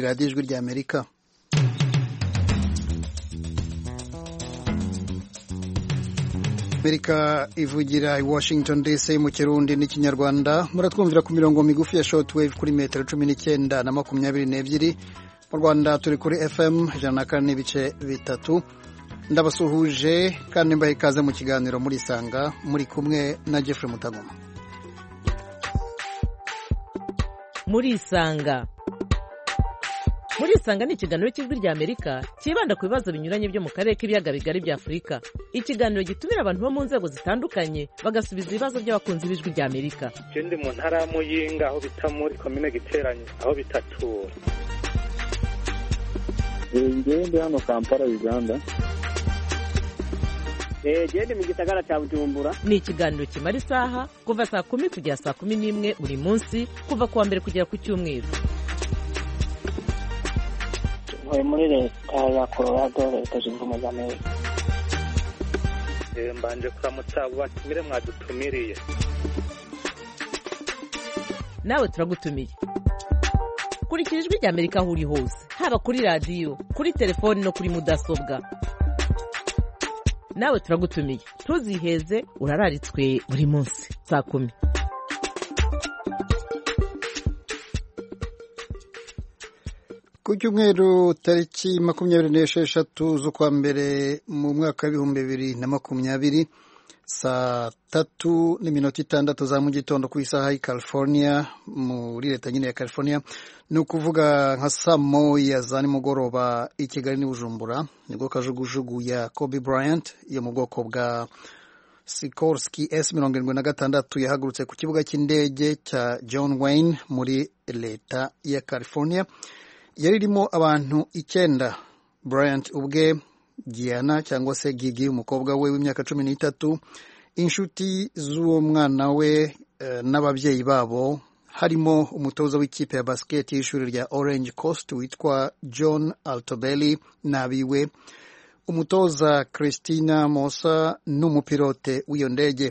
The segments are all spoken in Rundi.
radiyo ijwi rya Amerika. Amerika ivugira i Washington DC mu Kirundi n'Ikinyarwanda. Muratwumvira ku mirongo migufi ya shortwave kuri metero 19 na 22. Mu Rwanda turi kuri FM 104.3. Ndabasuhuje kandi mbaye ikaze mu kiganiro muri Sanga, muri kumwe na Jeffrey Mutagoma. Muri Sanga ni ikiganiro cy'ijwi rya Amerika kibanda ku bibazo binyuranye byo mu karere k'ibiyaga bigari bya Afurika. Ikiganiro gitumira abantu bo mu nzego zitandukanye bagasubiza ibibazo by'abakunzi b'ijwi rya Amerika. Ndi mu ntara ya Muyinga aho bita muri komine Giteranye aho bitatura. Ndi hano Kampala Uganda. Ndi mu gisagara cya Bujumbura. Ni ikiganiro kimara isaha kuva saa 10 kugera saa 11 buri munsi kuva kuwa mbere kugera ku Cyumweru. Muri leta ya Colorado leta zunze ubumwe za Amerika. Mbanje kuramutsa batumire mwadutumiriye. Nawe turagutumiye. Kurikira ijwi rya Amerika aho uri hose, haba kuri radio, kuri telefone no kuri mudasobwa. Nawe turagutumiye. Ntuziheze, urararitswe buri munsi saa 10. Ku cyumweru tariki 26 z'ukwa mbere mu mwaka w'ibihumbi 2020 saa 3:06 za mu gitondo ku isaha y'i California muri leta nyine ya California, ni ukuvuga nka saa 1 za nimugoroba i Kigali n'i Bujumbura, nibwo kajugujugu ya Kobe Bryant yo mu bwoko bwa Sikorsky S-76 yahagurutse ku kibuga cy'indege cya John Wayne muri leta ya California. Yari irimo abantu 9. Bryant ubwe, Gianna cyangwa se Gigi umukobwa we w'imyaka 13, inshuti z'uwo mwana we n'ababyeyi babo, harimo umutoza w'ikipe ya basket y'ishuri rya Orange Coast witwa John Altobelli n'abiwe, umutoza Christina Mosa n'umupilote w'iyo ndege.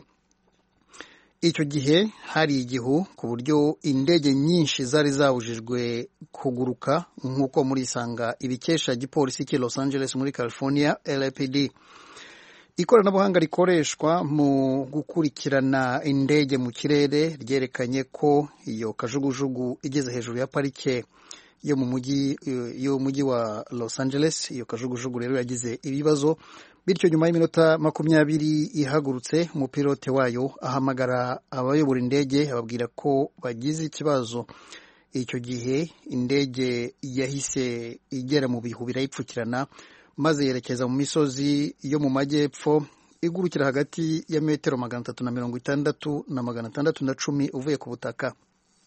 Icyo gihe hari igihu ku buryo indege nyinshi zari zabujijwe kuguruka, nk'uko muri Sanga ibikesha gipolisi cy'i Los Angeles muri California LAPD. Ikoranabuhanga rikoreshwa mu gukurikirana indege mu kirere ryerekanye ko iyo kajugujugu igeze hejuru ya parike yo mu mujyi wa Los Angeles. Iyo kajugujugu rero yagize ibibazo, bityo nyuma y'iminota 20 ihagurutse, umupilote wayo ahamagara abayobora indege ababwira ko bagize ikibazo. Icyo gihe indege yahise igera mu bihu birayipfukirana, maze yerekeza mu misozi yo mu majyepfo, igurukira hagati ya metero 360 na 610 uvuye ku butaka.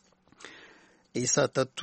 Saa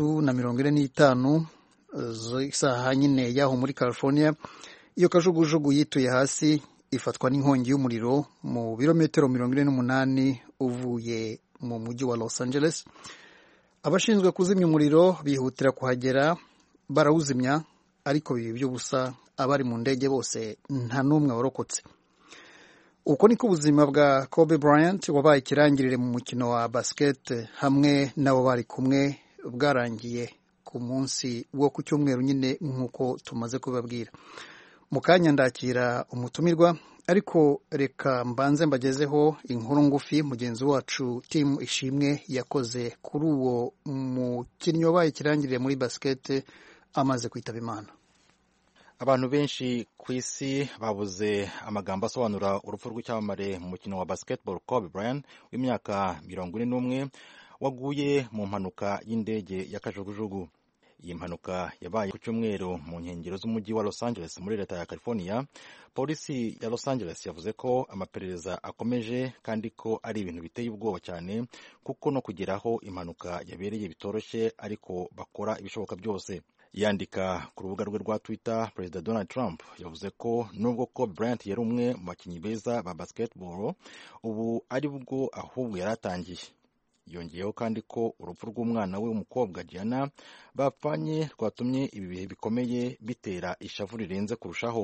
3:45 isaha nyine yaho muri California, iyo kajugujugu yituye hasi ifatwa n'inkongi y'umuriro mu birometero 48 uvuye mu mujyi wa Los Angeles. Abashinzwe kuzimya umuriro bihutira kuhagera, barawuzimya, ariko bibi by'ubusa. Abari mu ndege bose nta n'umwe warokotse. Uko niko ubuzima bwa Kobe Bryant wabaye ikirangirire mu mukino wa basket hamwe n'abo bari kumwe bwarangiye ku munsi wo ku Cyumweru nyine, nk'uko tumaze kubabwira. Mu kanya ndakira umutumirwa, ariko reka mbanze mbagezeho inkuru ngufi mugenzi wacu Tim Ishimwe yakoze kuri uwo mukinnyi wabaye ikirangirire muri basket amaze kwitaba Imana. Abantu benshi ku isi babuze amagambo asobanura urupfu rw'icyamamare mu mukino wa basketball Kobe Bryant w'imyaka 41 waguye mu mpanuka y'indege ya kajugujugu. Iyi mpanuka yabaye ku Cyumweru mu nkengero z'umujyi wa Los Angeles muri leta ya California. Polisi ya Los Angeles yavuze ko amaperereza akomeje kandi ko ari ibintu biteye ubwoba cyane, kuko no kugeraho impanuka yabereye bitoroshye, ariko bakora ibishoboka byose. Yandika ku rubuga rwe rwa Twitter, Perezida Donald Trump yavuze ko nubwo Kobe Bryant yari umwe mu bakinnyi beza ba basketball, ubu ari bwo ahubwo yaratangiye. Yongeyeho kandi ko urupfu rw'umwana we w'umukobwa Gianna bapfanye rwatumye ibi bihe bikomeye bitera ishavu rirenze kurushaho.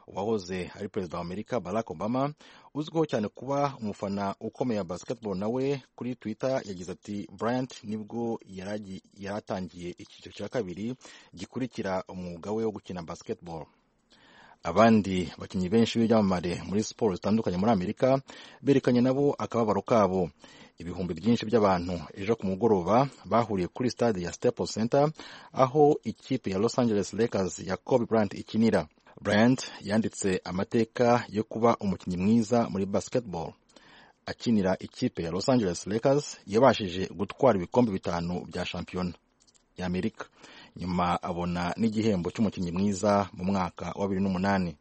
uwahoze ari perezida wa Amerika Barack Obama uzwiho cyane kuba umufana ukomeye wa basketball nawe kuri Twitter yagize ati Bryant nibwo yaratangiye icyiciro cya kabiri gikurikira umwuga we wo gukina basketball. Abandi bakinnyi benshi b'ibyamamare muri siporo zitandukanye muri Amerika berekanye nabo akababaro kabo. Ibihumbi byinshi by'abantu ejo ku mugoroba bahuriye kuri stade ya Staples Center aho ikipe ya Los Angeles Lakers ya Kobe Bryant ikinira. Bryant yanditse amateka yo kuba umukinnyi mwiza muri basketball. Akinira ikipe ya Los Angeles Lakers yabashije gutwara ibikombe 5 bya shampiyona ya Amerika, nyuma abona n'igihembo cy'umukinnyi mwiza mu mwaka wa 2008.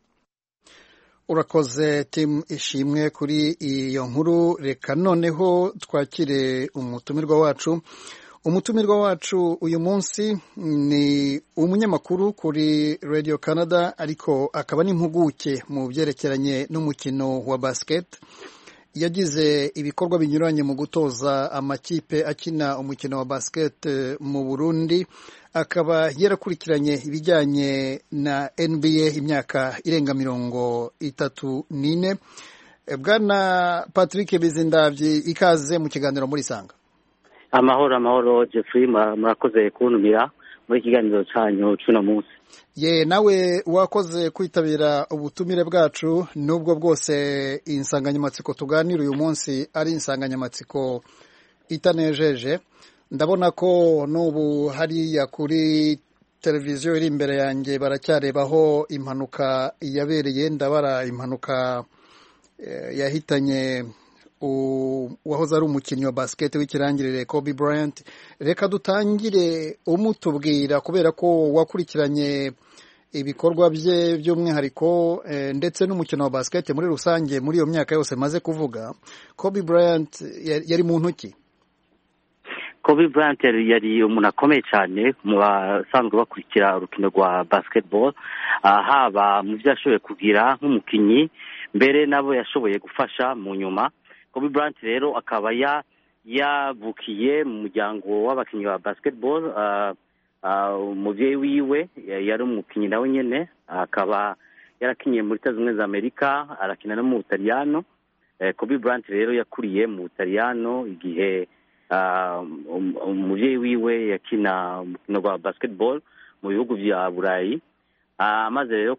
Urakoze Tim Ishimwe kuri iyo nkuru. Reka noneho twakire umutumirwa wacu. Umutumirwa wacu uyu munsi ni umunyamakuru kuri Radio Canada, ariko akaba n'impuguke mu byerekeranye n'umukino wa basket. Yagize ibikorwa binyuranye mu gutoza amakipe akina umukino wa basket mu Burundi. Akaba yarakurikiranye ibijyanye na NBA imyaka irenga 34. Bwana Patrick Bizindavyi, ikaze mu kiganiro muri Sanga. Amahoro Jeffrey, murakoze kuntumira muri kiganiro cyanyu cy'uno munsi. Nawe wakoze kwitabira ubutumire bwacu, nubwo bwose insanganyamatsiko tuganira uyu munsi ari insanganyamatsiko itanejeje. Ndabona ko n'ubu hariya kuri televiziyo iri imbere yanjye baracyarebaho impanuka yabereye. Ndabara impanuka yahitanye uwahoze ari umukinnyi wa basket w'ikirangirire Kobe Bryant. Reka dutangire umutubwira, kubera ko wakurikiranye ibikorwa bye by'umwihariko ndetse n'umukino wa basket muri rusange muri iyo myaka yose maze kuvuga. Kobe Bryant yari muntu ki? Kobe Bryant yari umuntu akomeye cyane mu basanzwe bakurikira urukino rwa basketball, haba mu byo yashoboye kugira nk'umukinnyi, mbere nabo yashoboye gufasha mu nyuma. Kobe Bryant rero akaba yavukiye mu muryango w'abakinnyi ba basketball. Umubyeyi wiwe yari umukinnyi nawe nyene, akaba yarakinyiye muri Leta Zunze Ubumwe za Amerika, arakina no mu Butaliyano. Kobe Bryant rero yakuriye mu Butaliyano igihe umubyeyi wiwe yakina umukino wa basketball mu bihugu bya Burayi. Amaze rero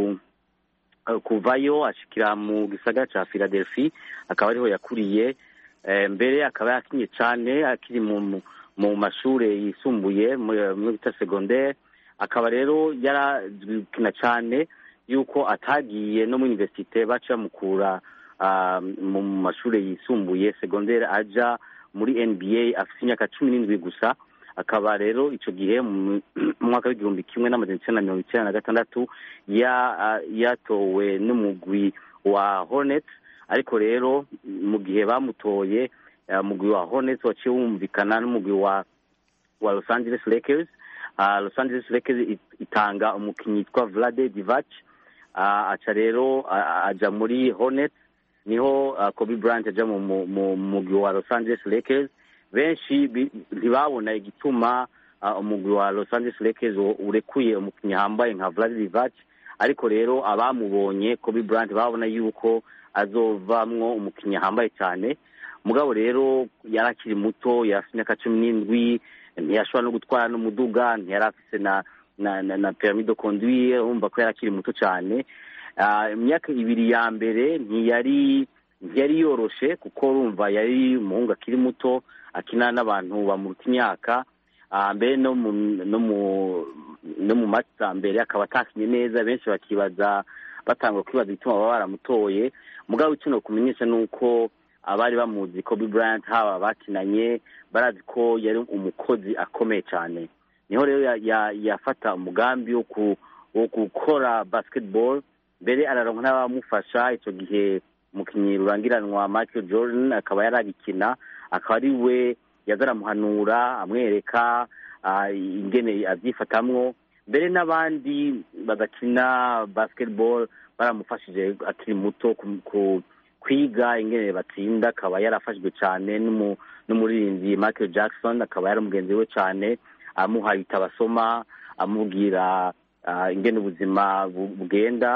kuvayo ashikira mu gisagara ca Philadelphia, akaba ariho yakuriye. Mbere akaba yakinye cyane akiri mu mashure yisumbuye mu bita secondaire. Akaba rero yarakina cyane yuko atagiye no mu universite, baca mukura mu mashure yisumbuye secondaire aja muri NBA afite imyaka 17 gusa. Akaba rero ico gihe mu mwaka w'igihumbi 1996 yatowe n'umugwi wa Hornets. Ariko rero mu gihe bamutoye umugwi wa Hornets waciye wumvikana n'umugwi wa Los Angeles Lakers. Los Angeles Lakers itanga umukinnyi yitwa Vlade Divac, aca rero aja muri Hornets. Niho Kobe Bryant aja mu mugwi wa Los Angeles Lakers. Benshi ntibabona igituma umugwi wa Los Angeles Lakers urekuye umukinnyi hambaye nka Vlade Divac, ariko rero abamubonye Kobe Bryant babona yuko azovamwo umukinnyi hambaye cyane. Mugabo rero yarakiri muto, yarafite imyaka 17, ntiyashobora no gutwara n'umuduga, ntiyarafise na permis de conduire, urumva ko yarakiri muto cyane. Imyaka 2 ya mbere ntiyari yoroshe, kuko urumva yari umuhungu akiri muto akina n'abantu bamuruta imyaka. Mbere no mu matsa mbere akaba atakinye neza, benshi batangwa kwibaza igituma baba baramutoye. Mugabo icyo no kumenyesha nuko abari bamuzi Kobe Bryant, haba bakinanye, barazi ko yari umukozi akomeye cyane. Niho rero yafata umugambi wo gukora basketball. Mbere araronka n'abamufasha. Icyo gihe umukinnyi rurangiranwa Michael Jordan akaba yaragikina, akaba ari we yazaramuhanura amwereka ingene avyifatamwo. Mbere n'abandi bagakina basketball baramufashije akiri muto kwiga ingene batsinda. Akaba yarafashijwe cyane n'umuririmbyi Michael Jackson, akaba yaramugenzi we cyane, amuha itabasoma, amubwira ingene ubuzima bugenda.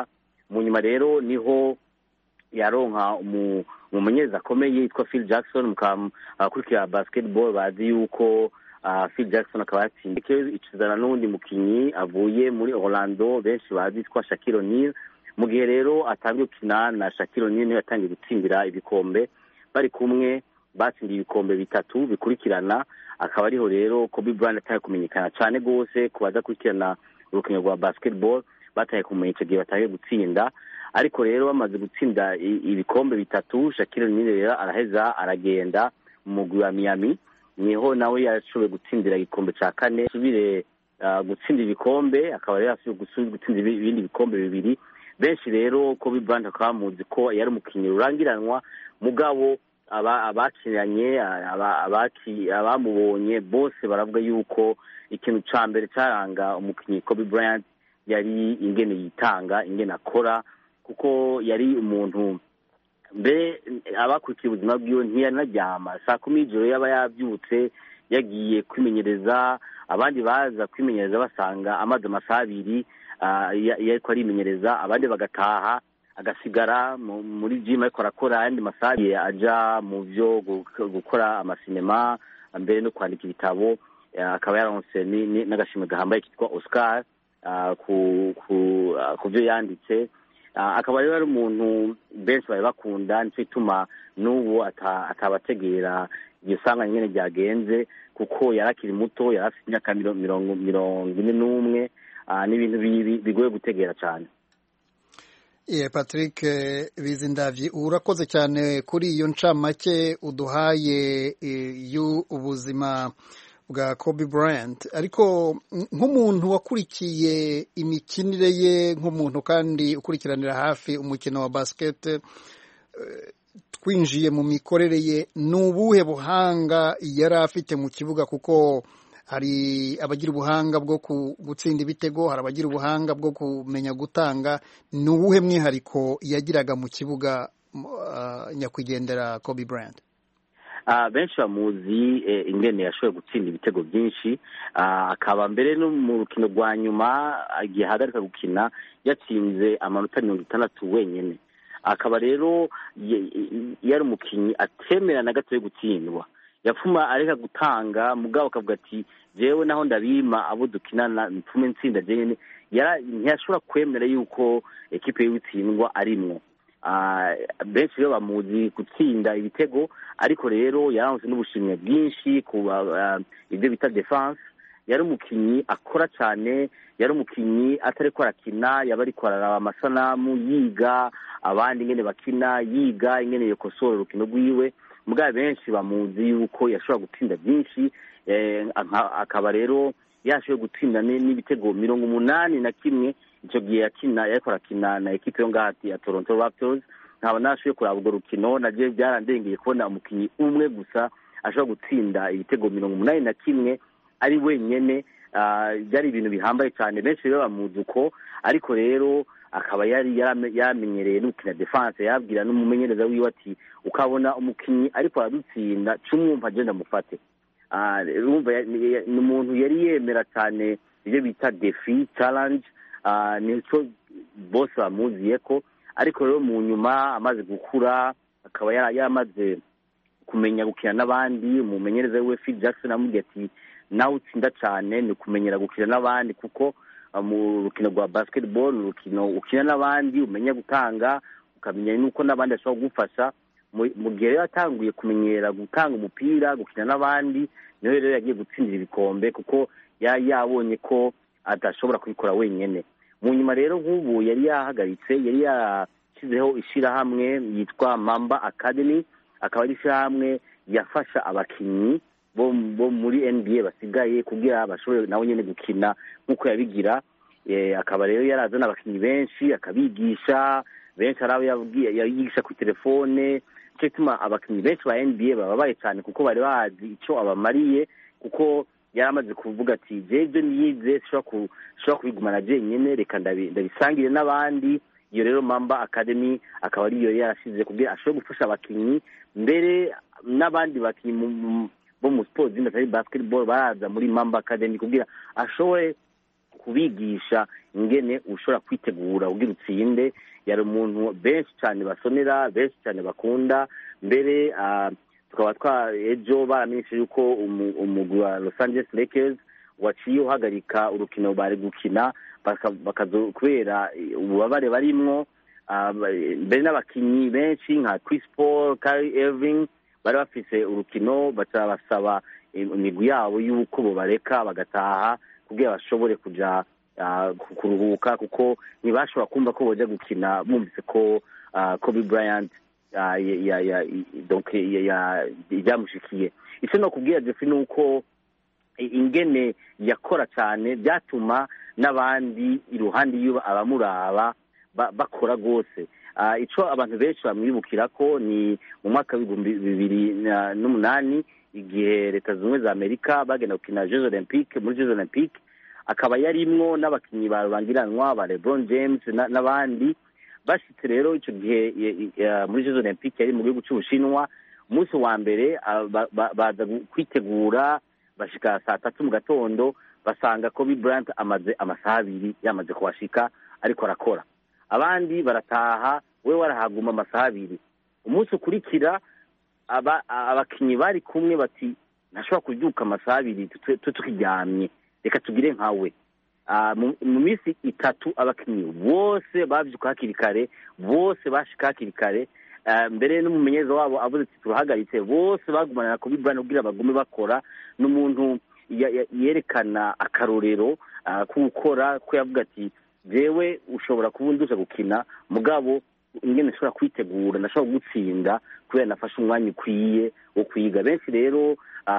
mu nyuma rero niho yaronka umumenyereza akomeye yitwa Phil Jackson. Abakurikira basketball bazi yuko Phil Jackson akaba yatsinze icizana n'uwundi mukinyi avuye muri Orlando benshi bazi yitwa Shaquille O'Neal. Mu gihe rero atangiye gukina na Shaquille O'Neal niwe yatangiye gutsindira ibikombe, bari kumwe batsindiye ibikombe 3 bikurikirana. Akaba ariho rero Kobe Bryant ataye kumenyekana cyane gose kubaza kurikirana urukino rwa basketball, bataye kumenya icyo gihe bataye gutsinda. Ariko rero bamaze gutsinda ibikombe 3, Shaquille O'Neal rero araheza aragenda mu mugwi wa Miami, niho nawe yashoboye gutsindira igikombe cya 4, subire gutsinda ibikombe, akaba rero yashoboye gutsinda ibindi bikombe 2. Benshi rero Kobe Bryant akaba muzi ko yari umukinnyi rurangiranwa, mugabo abakinanye abamubonye bose baravuga yuko ikintu ca mbere caranga umukinnyi Kobe Bryant yari ingene yitanga, ingene akora, kuko yari umuntu mbe abakurikiye ubuzima bwiwe ntiyanaryama. Saa 10 y'ijoro yaba yabyutse yagiye kwimenyereza, abandi baza kwimenyereza basanga amaze amasaha 2 yariko arimenyereza, abandi bagataha agasigara muri gym ariko arakora ayandi masaha aja mu byo gukora amasinema mbere no kwandika ibitabo. Akaba yaronse n'agashimwe gahambaye kitwa Oscar ku byo yanditse. Akaba rero ari umuntu benshi bari bakunda, nicyo ituma n'ubu atabategera iryo sanga nyene ryagenze, kuko yarakiri muto, yarafite imyaka 41, n'ibintu bigoye gutegera cyane. Patrick Bizindavyi, urakoze cyane kuri iyo ncamake uduhaye y'ubuzima bwa Kobe Bryant. Ariko nk'umuntu wakurikiye imikinire ye, nk'umuntu kandi ukurikiranira hafi umukino wa basket, twinjiye mu mikorere ye, n'ubuhe buhanga yari afite mu kibuga? Kuko hari abagira ubuhanga bwo gutsinda ibitego, hari abagira ubuhanga bwo kumenya gutanga. Ni uwuhe mwihariko yagiraga mu kibuga nyakwigendera Kobe Bryant? Benshi bamuzi ingene yashoboye gutsinda ibitego byinshi, akaba mbere no mu rukino rwa nyuma igihe ahagarika gukina yatsinze amanota 60 wenyene. Akaba rero yari umukinyi atemera na gato yo gutsindwa, yapfuma areka gutanga, mugabo akavuga ati jewe naho ndabima abo dukinana mpfume ntsinda jewe. Ntiyashobora kwemera yuko ekipe y'utsindwa arimwo. Benshi rero bamuzi gutsinda ibitego, ariko rero yaranze n'ubushimwe bwinshi ku ibyo bita defense. Yari umukinyi akora cyane, yari umukinyi atari ko arakina, yaba ariko araraba amasanamu, yiga abandi ingene bakina, yiga ingene yokosora urukino rwiwe. Mugabo benshi bamuzi yuko yashobora gutsinda byinshi, akaba rero yashoboye gutsinda n'ibitego 81. Icyo gihe yariko arakina na ekipe yo ngahati ya Toronto Raptors. Nkaba nashoboye kuraba urwo rukino, naje byarandengeye kubona umukinyi umwe gusa ashobora gutsinda ibitego 81 ari wenyene. Byari ibintu bihambaye cyane, benshi rero bamuzi uko. Ariko rero akaba yari yamenyereye n'ukina defense. Yabwira n'umumenyereza wiwe ati ukabona umukinyi ariko aradutsinda cumwumva agenda mufate. Urumva ni umuntu yari yemera cyane ibyo bita defi challenge. Nico bose bamuziye ko. Ariko rero mu nyuma amaze gukura akaba yamaze kumenya gukina n'abandi. Umumenyereza we Phil Jackson amubwiye ati nawe utsinda cyane ni kumenyera gukina n'abandi, kuko mu rukino rwa basketball urukino ukina n'abandi, umenya gutanga, ukamenya nuko n'abandi bashobora kugufasha. Mu gihe yatanguye kumenyera gutanga umupira, gukina n'abandi, niho rero yagiye gutsindira ibikombe, kuko yabonye ko adashobora kubikora wenyene. Mu nyuma rero nk'ubu yari yahagaritse, yari yashyizeho ishirahamwe yitwa Mamba Academy. Akaba ari ishirahamwe yafasha abakinyi bo muri NBA basigaye kugira bashobore nawe nyene gukina nk'uko yabigira. Akaba rero yarazana abakinyi benshi akabigisha, benshi arabo yabigisha ku telefone. Cyo tuma abakinyi benshi ba NBA bababaye cyane, kuko bari bazi icyo abamariye, kuko yaramaze kuvuga ati jeje niyize shobora kubigumana jenyene, reka ndabisangire n'abandi. Iyo rero Mamba Academy akaba ariyo yarashize kugira ashobore gufasha abakinyi, mbere n'abandi bakinyi bo mu sports zindi basketball baraza muri Mamba Academy kugira ashobore kubigisha ingene ushobora kwitegura ugira utsinde, yari umuntu benshi cyane basonera, benshi cyane bakunda. Mbere tukaba ejo baramenyesheje yuko umugwi wa Los Angeles Lakers waciye uhagarika urukino bari gukina kubera ububabare barimwo. Mbere n'abakinnyi benshi nka Chris Paul, Kyrie Irving bari bafise urukino, basaba imigwi yabo y'uko bobareka bagataha kugira bashobore kuja kuruhuka, kuko ntibashobora kumva ko boja gukina bumvise ko Kobe Bryant byamushikiye. Icyo no kubwira Jeffrey nuko ingene yakora cyane byatuma n'abandi iruhande y'uba abamuraba bakora rwose. Icyo abantu benshi bamwibukira ko ni mu mwaka w'ibihumbi 2008 igihe Leta Zunze Ubumwe za Amerika bagenda gukina Jeux Olympiques. Muri Jeux Olympiques akaba yarimwo n'abakinnyi babangiranwa ba LeBron James n'abandi. Bashitse rero icyo gihe muri Jeux Olympiques yari mu gihugu cy'Ubushinwa. Umunsi wa mbere baza kwitegura, bashika saa 3 mu gatondo basanga Kobe Bryant amaze amasaha 2 yamaze kuhashika ariko arakora. Abandi barataha, we warahaguma amasaha 2. Umunsi ukurikira abakinnyi bari kumwe bati ntashobora kubyuka amasaha 2 tukiryamye, reka tugire nkawe. Mu minsi 3 abakinnyi bose babyuka hakiri kare, bose bashika hakiri kare. Mbere n'umumenyereza wabo avuze ati turahagaritse, bose bagumana na Kobe Bryant kugira bagume bakora. N'umuntu yerekana akarorero kukora, ko yavuga ati jewe ushobora kubundusha gukina mugabo ingene nshobora kwitegura, ndashobora gutsinda kubera nafashe umwanya ukwiye wo kwiga. Benshi rero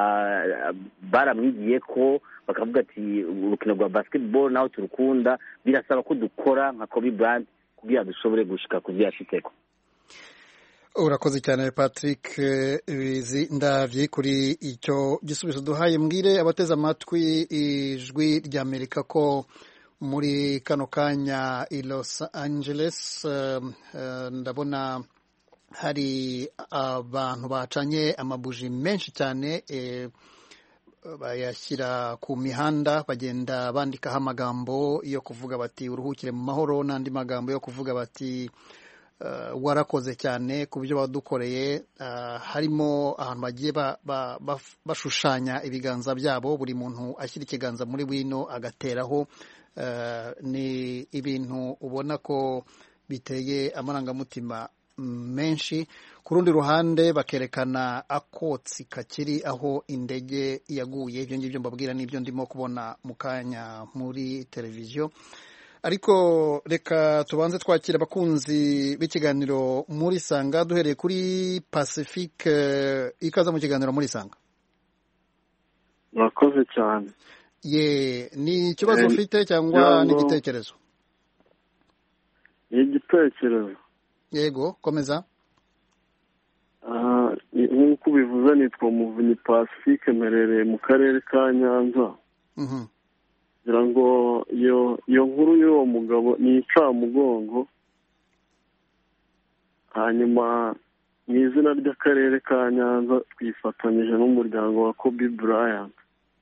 baramwigiye ko bakavuga ati urukino rwa basketball naho turukunda, birasaba ko dukora nka Kobe Bryant kugira dushobore gushika ku byashiteko. Urakoze cyane Patrick Ndavyi kuri icyo gisubizo duhaye. Mbwire abateze amatwi ijwi rya Amerika ko muri kano kanya i Los Angeles ndabona hari abantu bacanye amabuji menshi cyane, bayashyira ku mihanda, bagenda bandikaho amagambo yo kuvuga bati uruhukire mu mahoro, n'andi magambo yo kuvuga bati warakoze cyane ku byo wadukoreye. Harimo ahantu bagiye bashushanya ibiganza byabo, buri muntu ashyira ikiganza muri wino agateraho. Ni ibintu ubona ko biteye amarangamutima menshi. Ku rundi ruhande bakerekana akotsi kakiri aho indege yaguye. Ibyo ngibyo mbabwira n'ibyo ndimo kubona mu kanya muri televiziyo. Ariko reka tubanze twakira abakunzi b'ikiganiro muri Sanga, duhereye kuri Pacifique. Ikaza mu kiganiro muri Sanga. Murakoze cyane. Ni ikibazo ufite cyangwa ni igitekerezo? Ni igitekerezo. Yego, komeza. Nk'uko ubivuze nitwa Muvunyi Pacifique, mperereye mu karere ka Nyanza. Ngira ngo iyo nkuru y'uwo mugabo ni incamugongo. Hanyuma mu izina ry'akarere ka Nyanza twifatanyije n'umuryango wa Kobe Bryant.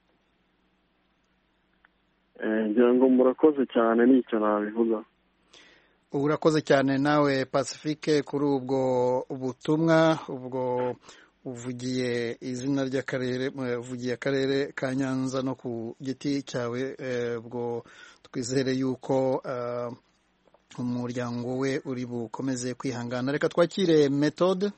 Ngira ngo murakoze cyane, nicyo nabivuga. Urakoze cyane nawe Pacifique kuri ubwo butumwa. Ubwo uvugiye izina ry'akarere, uvugiye akarere ka Nyanza no ku giti cyawe. Ubwo twizere yuko umuryango we uri bukomeze kwihangana. Reka twakire Methode.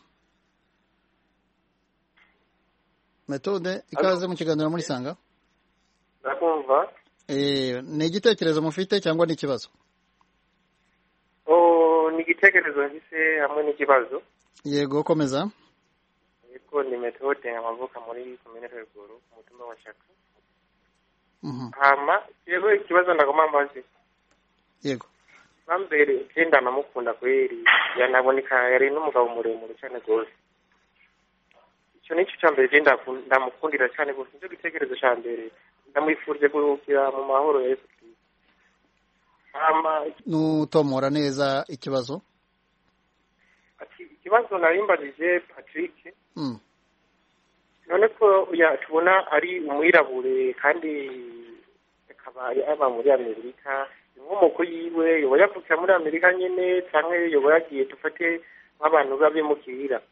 Methode, ikaze mu kiganiro muri Sanga. Ndakumva. Ni igitekerezo mufite cyangwa ni ikibazo? Ni igitekerezo mfise hamwe n'ikibazo. Yego, komeza. Yego, ni Methode amavuka muri komine Ruguru ku mutumba wa Shaka. Hama yego, ikibazo ndagomba mbaze. Yego. Bambere genda namukunda kweri, yanaboneka yari n'umugabo muremure cyane gose. Icyo nicyo cyambere genda ndamukundira cyane gose. Nicyo gitekerezo cyambere ndamwifurije kuruhukira mu mahoro ya Yesu Kristo. Nutomora neza ikibazo? Ikibazo narimbajije Patrick. None ko tubona ari umwirabure kandi akaba yaba muri Amerika, inkomoko yiwe yoba yavukira muri Amerika nyene canke yoba yagiye dufate nk'abantu b'abimukira.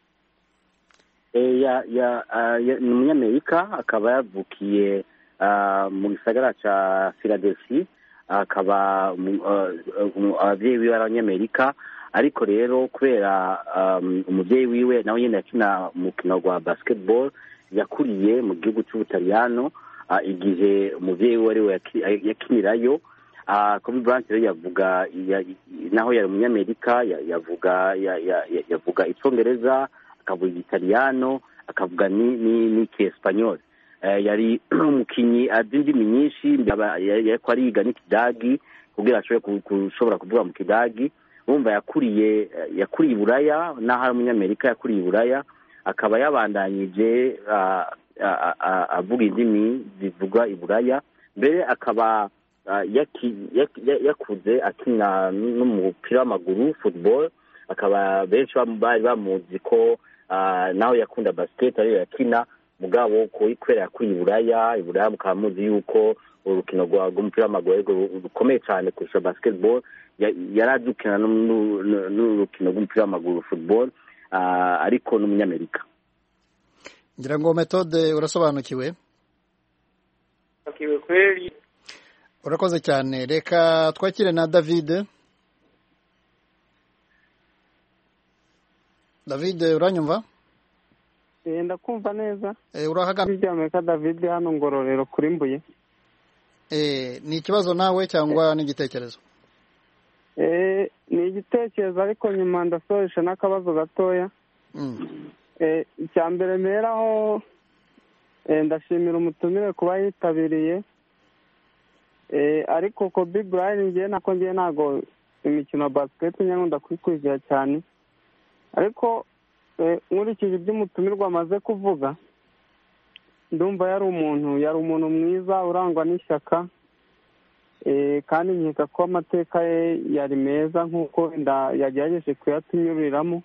Ni umunyamerika akaba yavukiye mu gisagara ca Philadelphia, akaba abavyeyi biwe ari abanyamerika, ariko rero kubera umuvyeyi wiwe nawe nyene yakina umukino wa basketball, yakuriye mu gihugu c'Ubutaliyano igihe umuvyeyi we ari we yakinirayo. Kobe Bryant rero yavuga naho yari umunyamerika yavuga icongereza, akavuga igitaliyano, akavuga n'Ikiespanyol. Yari umukinyi azi indimi nyinshi, yariko ariga n'Ikidagi kugira ashobore kushobora kuvuga mu Kidagi. Urumva yakuriye i Buraya, naho ari umunyamerika yakuriye i Buraya, akaba yabandanyije avuga indimi zivuga i Buraya. Mbere akaba yakuze akina n'umupira w'amaguru football, akaba benshi bari bamuzi ko naho yakunda basket ariyo yakina, mugabo kubera yakuriye i Buraya mukaba muzi yuko urukino rw'umupira w'amaguru rukomeye cyane kurusha basketball. Yarazi gukina n'urukino rw'umupira w'amaguru football, ariko n'umunyamerika. Ngira ngo Methode urasobanukiwe? Kweli. Urakoze cyane. Reka twakire na David. David, uranyumva? Ndakumva neza. Urahagana Amerika. David hano Ngororero kuri Mbuye. Ni ikibazo nawe cyangwa n'igitekerezo? Ni igitekerezo, ariko nyuma ndasoresha n'akabazo gatoya. Icya mbere meraho ndashimira umutumire kuba yitabiriye, ariko Kobe Bryant ngiye ntago imikino ya basket nkunda kwikurikira cyane, ariko nkurikije ibyo umutumirwa amaze kuvuga, ndumva yari umuntu mwiza urangwa n'ishyaka, kandi nkeka ko amateka ye yari meza nk'uko yagerageje kuyatunyuriramo,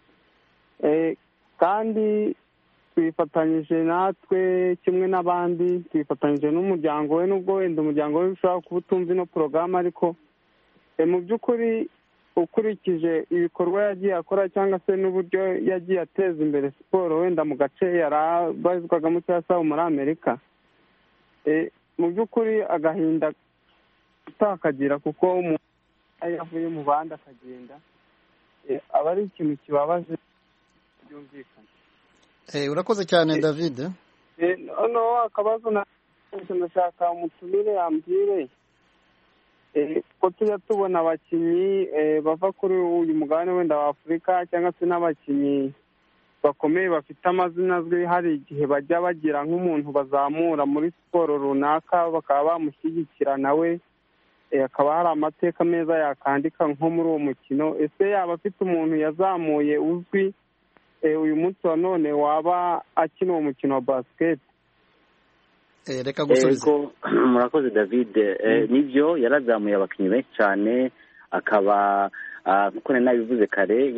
kandi twifatanyije natwe kimwe n'abandi, twifatanyije n'umuryango we, nubwo wenda umuryango we ushobora kuba utumva ino porogaramu, ariko mu by'ukuri ukurikije ibikorwa yagiye akora cyangwa se n'uburyo yagiye ateza imbere siporo wenda mu gace yarabarizwagamo cyangwa se muri Amerika, mu by'ukuri agahinda utakagira, kuko umuntu yavuye mu bandi akagenda aba ari ikintu kibabaje byumvikana. Urakoze cyane David. Noneho akabazo ndashaka umutumire yambwire ko tujya tubona abakinnyi bava kuri uyu mugabane wenda wa Afurika cyangwa se n'abakinnyi bakomeye bafite amazina azwi, hari igihe bajya bagira nk'umuntu bazamura muri siporo runaka bakaba bamushyigikira nawe akaba hari amateka meza yakandika nko muri uwo mukino. Ese yaba afite umuntu yazamuye uzwi uyu munsi wa none waba akina uwo mukino wa basket? Reka gusubiza. Murakoze David. Nibyo yarazamuye abakinnyi benshi cyane, akaba nkuko nabivuze kare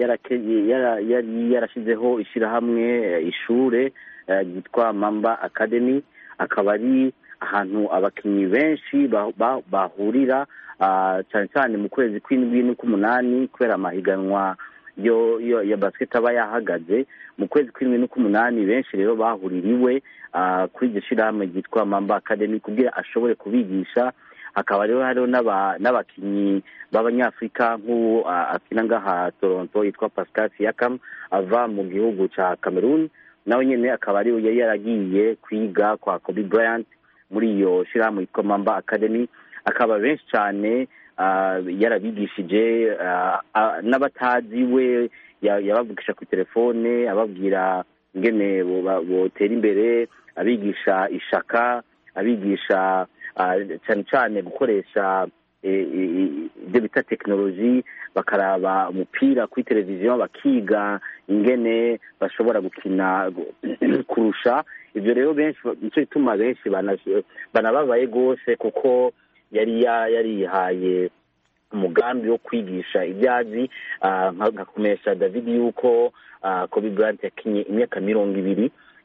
yarashyizeho ishyirahamwe ishure ryitwa Mamba Academy, akaba ari ahantu abakinnyi benshi bahurira cyane cyane mu kwezi kw'indwi n'uk'umunani, kubera amahiganwa ya basket aba yahagaze mu kwezi kw'indwi n'uk'umunani. Benshi rero bahuririwe kuri iryo shyirahamwe ryitwa Mamba Academy kugira ashobore kubigisha. Hakaba rero hariho n'abakinnyi b'abanyafurika nk'uwo akina ngaha Toronto yitwa Pascal Siakam, ava mu gihugu ca Cameroon, nawe nyene akaba ari yari yaragiye kwiga kwa Kobe Bryant muri iyo shyirahamwe yitwa Mamba Academy. Akaba benshi cyane yarabigishije, n'abatazi we yabavugisha ku telefone ababwira ingene botera imbere, abigisha ishaka, abigisha cyane cyane gukoresha ibyo bita tekinoloji, bakaraba umupira kuri televiziyo, bakiga ingene bashobora gukina kurusha ibyo. Rero benshi nicyo gituma benshi banababaye rwose, kuko yari yarihaye umugambi wo kwigisha ibyazi. Nkakomesha David yuko Kobe Bryant yakinye imyaka 20,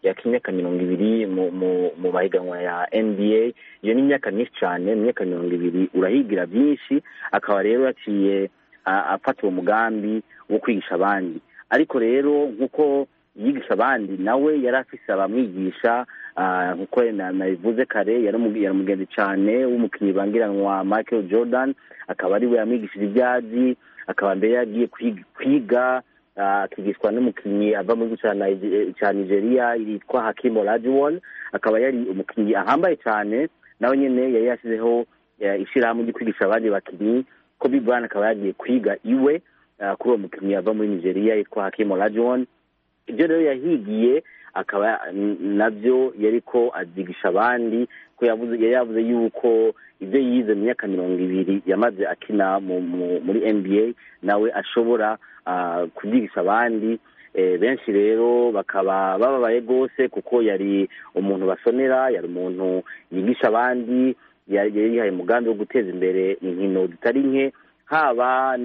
imyaka 20 mu mahiganwa ya NBA. Iyo ni imyaka myinshi cyane, imyaka 20 urahigira byinshi, akaba rero yaciye afata uwo mugambi wo kwigisha abandi. Ariko rero nkuko yigisha abandi, nawe yari afise abamwigisha, nkuko nabivuze kare, yari umugenzi cyane w'umukinnyi bangiranwa Michael Jordan, akaba ari we yamwigishije ibyazi, akaba mbere yagiye kwiga akigishwa n'umukinnyi ava mu gihugu cya Nigeria yitwa Hakeem Olajuwon, akaba yari umukinnyi ahambaye cyane, nawe nyine yari yashyizeho ishyirahamwe ryo kwigisha abandi bakinnyi. Kobe Bryant akaba yagiye kwiga iwe kuri uwo mukinnyi ava muri Nigeria yitwa Hakeem Olajuwon. Ibyo rero yahigiye akaba nabyo yariko azigisha abandi, ko yari yavuze yuko ibyo yize mu myaka 20 yamaze akina muri NBA nawe ashobora kubyigisha abandi. Benshi rero bakaba bababaye gose, kuko yari umuntu basonera, yari umuntu yigisha abandi, yari yihaye umugambi wo guteza imbere inkino zitari nke, haba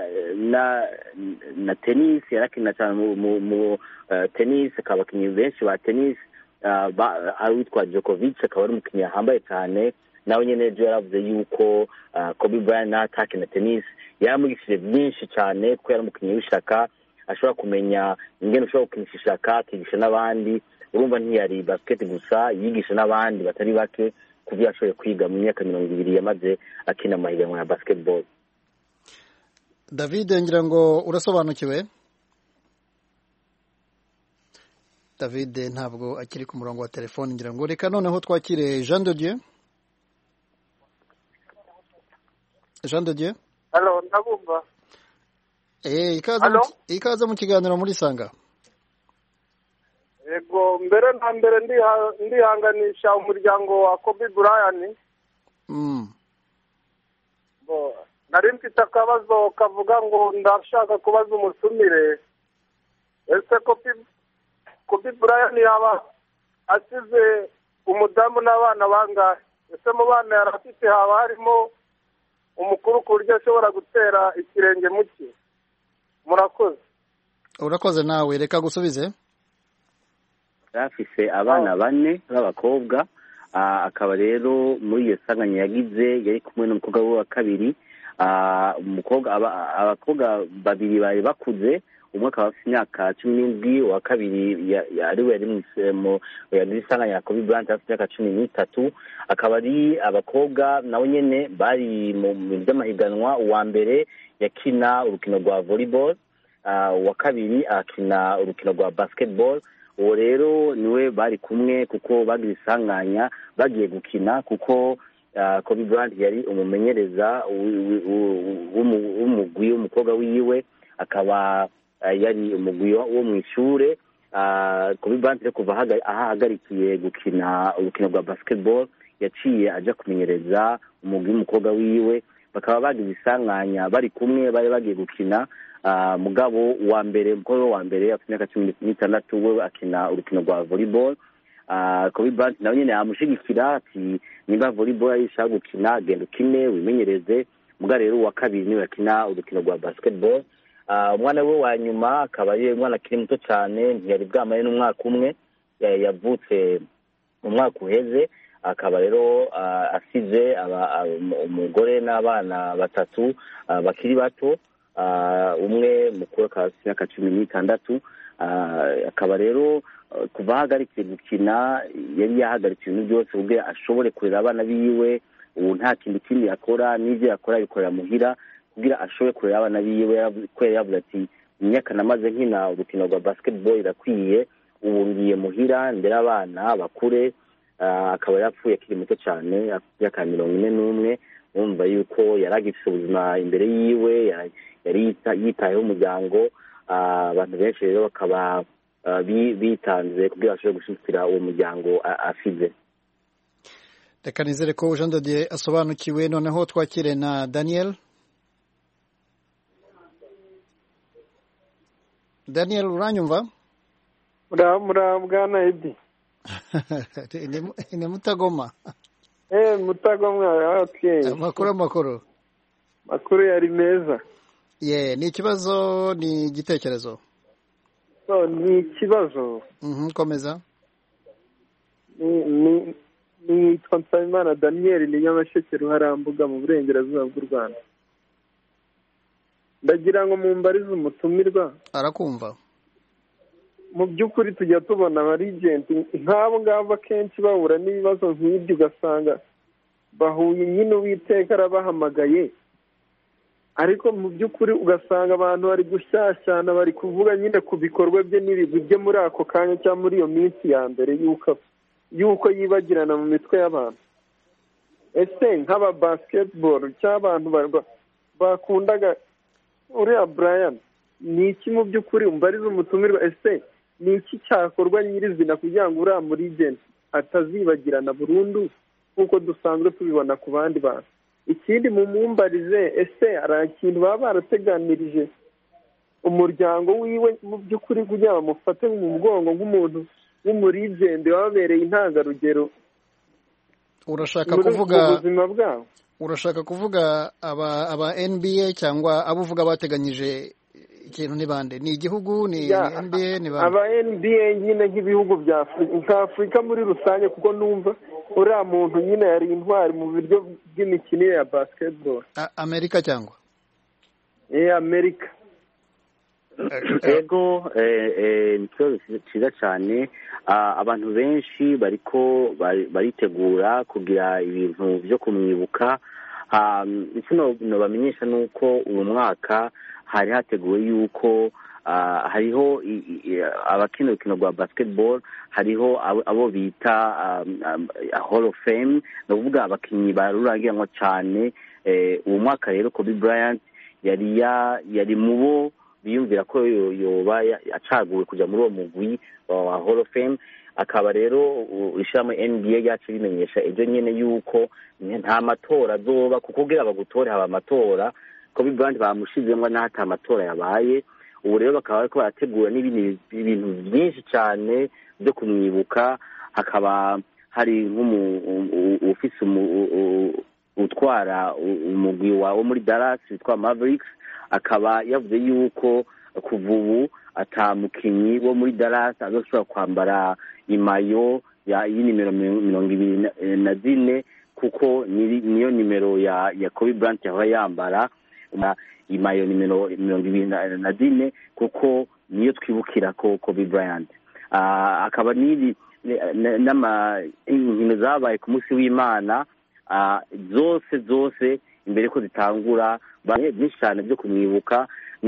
na tennis. Yarakina cyane mu tennis, akaba abakinnyi benshi ba tennis, hari witwa Djokovic, akaba ari umukinnyi ahambaye cyane. Nawe nyine ejo yaravuze yuko Kobe Bryant natakina tennis yaramwigishije byinshi cyane, kuko yari umukinnyi w'ishaka, ashobora kumenya ingene ushobora gukinisha ishaka, akigisha n'abandi. Urumva ntiyari basket gusa, yigisha n'abandi batari bake, kuko yashoboye kwiga mu myaka 20 yamaze akina amahiganwa ya basketball. David, ngira ngo urasobanukiwe. David ntabwo akiri ku murongo wa telefone, ngira ngo reka noneho twakire Jean de Dieu. Jean de Dieu. Hello, ndabumva. Ikaze mu kiganiro muri Sanga. Yego, mbere na mbere ndihanganisha umuryango wa Kobe Bryant. Nari mfite akabazo kavuga ngo ndashaka kubaza umutumire, ese Kobe Bryant yaba asize umudamu n'abana bangahe? Ese mu bana yari afite haba harimo umukuru ku buryo ashobora gutera ikirenge mu cye? Murakoze. Urakoze nawe, reka gusubize. Afise abana 4 b'abakobwa, akaba rero muri iyo sanganya yagize yari kumwe n'umukobwa we wa kabiri. Abakobwa 2 bari bakuze, umwe akaba afite imyaka 17, uwa kabiri ari we yari mu isanganya ya Kobe Bryant afite imyaka 13. Akaba ari abakobwa nawe nyene bari mu by'amahiganwa. Uwa mbere yakina urukino rwa volleyball, uwa kabiri akina urukino rwa basketball. Uwo rero niwe bari kumwe, kuko bagize isanganya bagiye gukina, kuko Kobe Bryant yari umumenyereza w'umugwi w'umukobwa wiwe, akaba yari umugwi wo mu ishure. Kobe Bryant rero kuva ahagarikiye gukina urukino rwa basketball, yaciye aja kumenyereza umugwi w'umukobwa wiwe. Bakaba bagize isanganya bari kumwe, bari bagiye gukina. Mugabo wa mbere, umukobwa wa mbere afite imyaka 16, we akina urukino rwa volleyball. Kobe Bryant nawe nyine yamushigikira ati nimba volleyball ayishaka gukina, genda ukine wimenyereze. Muga rero uwa kabiri niwe akina urukino rwa basketball. Umwana we wa nyuma akaba ari umwana akiri muto cyane, ntiyari bwamare n'umwaka umwe, yavutse mu mwaka uheze. Akaba rero asize umugore n'abana 3 bakiri bato, umwe mukuru akaba afite imyaka 16. Akaba rero kuva ahagarikiye gukina yari yahagaritse ibintu byose kugira ashobore kurera abana biwe. Ubu nta kindi yakora, n'ibyo yakora bikorera muhira kugira ashobore kurera abana biwe. Kwera yavuze ati imyaka namaze nkina urukino rwa basketball irakwiye, ubu ngiye muhira ndera abana bakure. Akaba yapfuye akiri muto cyane, afite 41. Wumva yuko yaragifite ubuzima imbere yiwe, yari yitayeho umuryango. Abantu benshi rero bakaba bitanze kugira ashobore gushigikira uwo muryango afize. Reka nizere ko Jean de Dieu asobanukiwe. Noneho twakire na Daniel. Daniel, uranyumva? Bwana Edi. Ni Mutagoma. Mutagoma, okay. Amakuru. Makuru yari meza. Ni ikibazo, ni igitekerezo? Ni ikibazo. Komeza. nitwa Nsabimana Daniel ni Nyamasheke Ruharambuga mu burengerazuba bw'u Rwanda. Ndagira ngo mumbarize umutumirwa. Arakumva. Mu by'ukuri tujya tubona abarigenti nk'abo ngabo akenshi bahura n'ibibazo nk'ibyo, ugasanga bahuye nyine Uwiteka arabahamagaye, ariko mu by'ukuri ugasanga abantu bari gushyashyana, bari kuvuga nyine ku bikorwa bye n'ibigwi bye muri ako kanya cyangwa muri iyo minsi ya mbere y'uko yibagirana mu mitwe y'abantu. Ese nk'aba basketball cyangwa abantu bakundaga uriya Brian, ni iki mu by'ukuri umbarize umutumirwa, ese ni iki cyakorwa nyirizina kugira ngo uriya murigenti atazibagirana burundu nk'uko dusanzwe tubibona ku bandi bantu? Ikindi mumumbarize, ese hari ikintu baba barateganirije umuryango wiwe mu by'ukuri kugira ngo bamufate mu mugongo nk'umuntu w'umurigenti wababereye intangarugero mu buzima bwabo? Urashaka kuvuga aba NBA cyangwa abo uvuga bateganyije ikintu ni bande? Ni igihugu, ni NBA, ni bande? Aba NBA nyine nk'ibihugu bya Afurika muri rusange, kuko numva uriya muntu nyine yari intwari mu buryo bw'imikinire ya basketball. Amerika cyangwa? Amerika. Ego ni ikibazo cyiza cyane. Abantu benshi baritegura kugira ibintu byo kumwibuka. Icyo bamenyesha ni uko uyu mwaka hari hateguwe yuko hariho abakina urukino rwa basketball, hariho abo bita Hall of Fame, ni ukuvuga abakinnyi barurangiranwa cyane. Uwo mwaka rero Kobe Bryant yari mu bo biyumvira ko yoba acaguwe kujya muri uwo mugwi wa Hall of Fame. Akaba rero ishyirahamwe NBA ryacu rimenyesha ejo nyine yuko nta matora azoba, kuko kugira bagutore haba amatora. Kobe Bryant bamushizemo n'ahata amatora yabaye. Ubu rero bakaba bariko barategura n'ibindi bintu byinshi cyane byo kumwibuka. Hakaba hari nk'ufise utwara umugwi wo muri Dallas witwa Mavericks, akaba yavuze yuko kuva ubu atamukinyi wo muri Dallas azoshobora kwambara imayo y'inimero 24 kuko niyo nimero ya Kobe Bryant yahora yambara, imayo nimero 24 kuko niyo twibukira ko Kobe Bryant. Akaba inkino zabaye ku munsi w'Imana zose imbere ko zitangura byinshi cyane byo kumwibuka.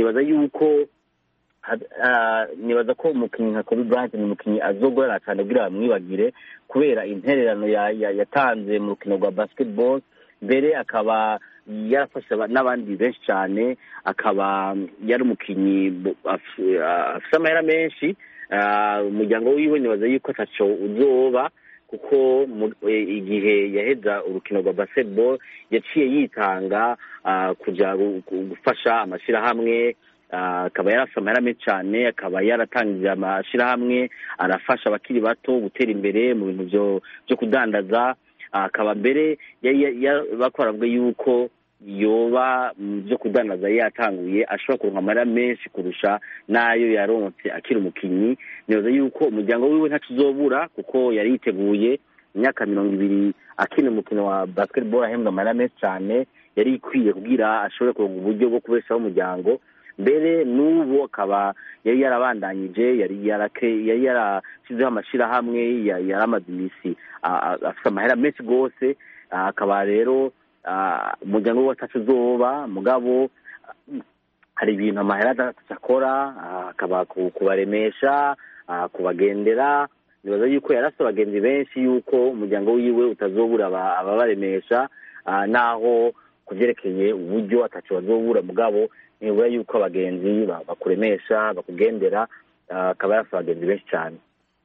Nibaza ko umukinnyi nka Kobe Bryant ni umukinnyi azogorana cyane kugira bamwibagire, kubera intererano yatanze mu rukino rwa basketball. Mbere akaba yarafashe n'abandi benshi cyane, akaba yari umukinnyi afite amahera menshi. Umuryango wiwe nibaza yuko ataco uzoba, kuko igihe yaheza urukino rwa basketball yaciye yitanga kuja gufasha amashirahamwe. Akaba yarafite amahera menshi cyane, akaba yaratangije amashirahamwe arafasha abakiri bato gutera imbere mu bintu byo kudandaza. Akaba mbere bakoravuga yuko yoba mu byo kudandaza yatanguye ashobora kuronka amahera menshi kurusha n'ayo yaronse akiri umukinnyi. Nibaza yuko umuryango wiwe ntacuzobura, kuko yari yiteguye imyaka 20 akina umukino wa basketball, ahembwa amahera menshi cyane. Yari ikwiye kugira ashobore kuronka uburyo bwo kubeshaho umuryango. Mbere n'ubu akaba yari yarabandanyije, yari yarashyizeho amashirahamwe, yaramaze imisi afite amahera menshi rwose. Akaba rero umuryango we atacuzoba, mugabo hari ibintu amahera adakora, akaba kubaremesha, kubagendera. Nibaza yuko yarase abagenzi benshi yuko umuryango wiwe utazobura ababaremesha, naho kuvyerekeye uburyo ataco bazobura, mugabo nibura yuko abagenzi bakuremesha, bakugendera. Akaba yarase abagenzi benshi cyane.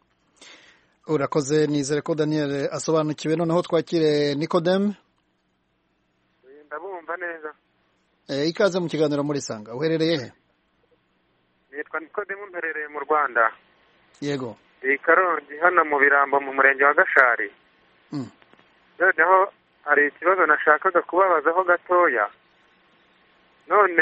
Urakoze. Nizere ko Daniel asobanukiwe. Noneho twakire Nicodem. Ndabumva neza. Ikaze mu kiganiro muri Sanga. Uherereye he? Nitwa Nicodem, mperereye mu Rwanda. Yego. Karongi hano mu Birambo mu murenge wa Gashari. Noneho hari ikibazo nashakaga kubabazaho gatoya. None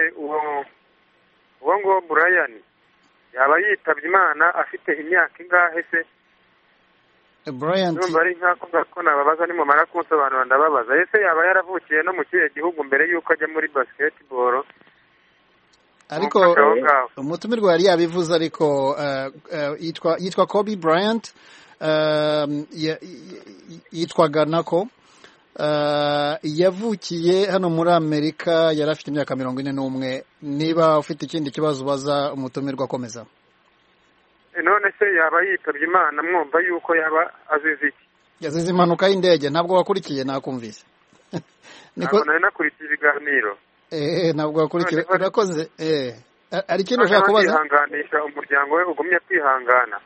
uwo ngo Brian yaba yitabye Imana afite imyaka ingahe se? Bryant numva ari nk'ako nababaza nimumara kunsobanura ndababaza ese yaba yaravukiye no mu kihe gihugu mbere y'uko ajya muri basketball ariko umutumirwa yari yabivuze ariko yitwa Kobe Bryant yitwaga nako yavukiye hano muri Amerika yari afite imyaka 41 niba ufite ikindi kibazo baza umutumirwa akomeza none se yaba yitabye Imana mwumva yuko yaba azize iki yazize impanuka y'indege ntabwo wakurikiye nakumvise niko nari nakurikiye ibiganiro ntabwo wakurikiye urakoze ari ikintu ushaka kubaza kwihanganisha umuryango we ugumye kwihangana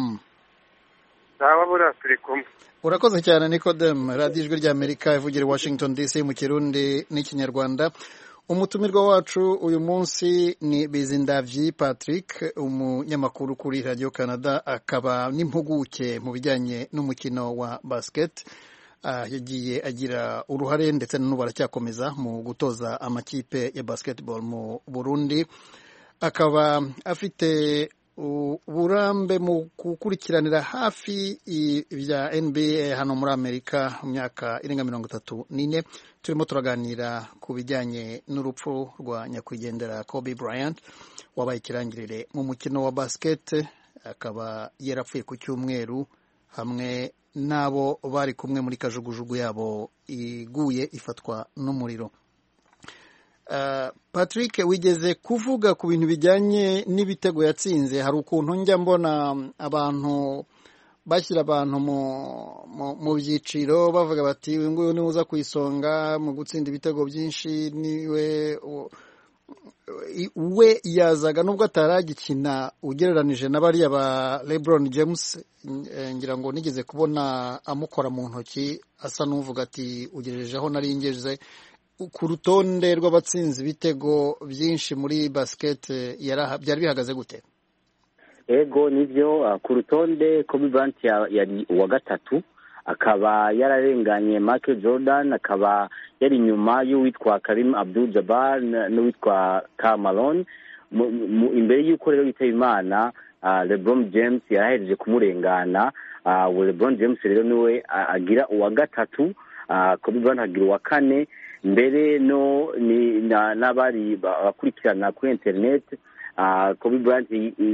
sawa buriya turi kumwe urakoze cyane Nicodem radiyo ijwi ry'Amerika ivugira i Washington DC mu Kirundi n'Ikinyarwanda umutumirwa wacu uyu munsi ni Bizindavyi Patrick umunyamakuru kuri Radio Canada akaba n'impuguke mu bijyanye n'umukino wa basket yagiye agira uruhare ndetse n'ubu aracyakomeza mu gutoza amakipe ya basketball mu Burundi akaba afite uburambe mu gukurikiranira hafi ibya NBA hano muri Amerika mu myaka irenga 34 turimo turaganira ku bijyanye n'urupfu rwa nyakwigendera Kobe Bryant wabaye ikirangirire mu mukino wa basket akaba yarapfuye ku cyumweru hamwe nabo bari kumwe muri kajugujugu yabo iguye ifatwa n'umuriro. Patrick wigeze kuvuga ku bintu bijyanye n'ibitego yatsinze hari ukuntu njya mbona abantu bashyira abantu mu byiciro bavuga bati uyu nguyu ni uza ku isonga mu gutsinda ibitego byinshi niwe we yazaga nubwo ataragikina ugereranije na bariya ba LeBron James ngira ngo nigeze kubona amukora mu ntoki asa n'uvuga ati ugererejeho nari ngeze ku rutonde rw'abatsinze ibitego byinshi muri basket byari bihagaze gute ego nivyo ku rutonde Kobe Bryant yari uwa gatatu akaba yararenganye Michael Jordan akaba yari nyuma y'uwitwa Karim Abdul-Jabbar n'uwitwa Karl Malone imbere y'uko rero yitaba Imana LeBron James yarahereje kumurengana LeBron James rero niwe agira uwa gatatu Kobe Bryant agira uwa kane mbere no ni n'abari bakurikirana kuri internet Kobe Bryant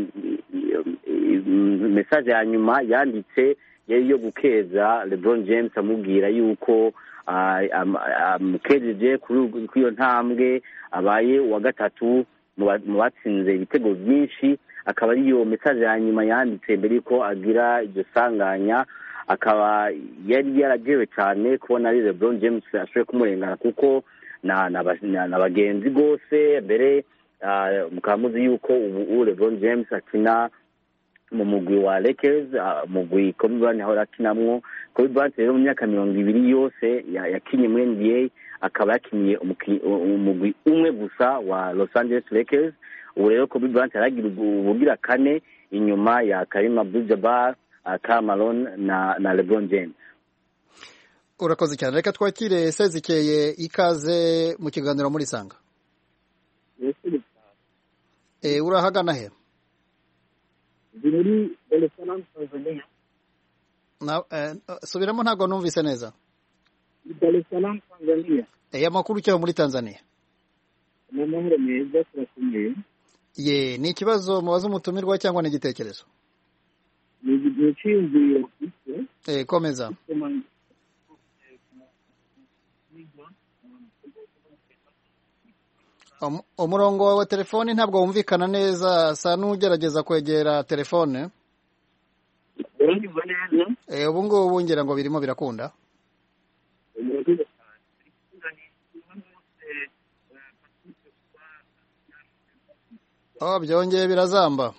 message ya nyuma yanditse yari yo gukeza LeBron James amubwira yuko amukejeje kuri iyo ntambwe abaye uwa gatatu mu batsinze ibitego byinshi akaba ariyo message ya nyuma yanditse mbere yuko agira iryo sanganya akaba yari yaragewe cyane kubona ari LeBron James ashoboye kumurengana kuko na bagenzi gose mbere mukaba muzi yuko ubu LeBron James akina mu mugwi wa Lakers mugwi Kobe Bryant aho akinamwo Kobe Bryant rero mu myaka 20 yose yakinye muri NBA akaba yakiniye umugwi umwe gusa wa Los Angeles Lakers ubu rero Kobe Bryant aragira ubugira kane inyuma ya Karim Abdul-Jabbar Karl Malone na LeBron James. Urakoze cyane reka twakire Sezikeye ikaze mu kiganiro muri Sanga. Urahagana he? Muri Dar es Salaam Tanzania. Subiramo ntago numvise neza. Dar es Salaam Tanzania. Amakuru cyo muri Tanzania. Namahoro meza turakomeye. Ni ikibazo mubaza umutumirwa cyangwa ni igitekerezo? Ni icyiyumviro komeza. Umurongo wa telefoni ntabwo wumvikana neza asa n'ugerageza kwegera telefone. Ubu ngubu ngira ngo birimo birakunda. Byongeye birazamba.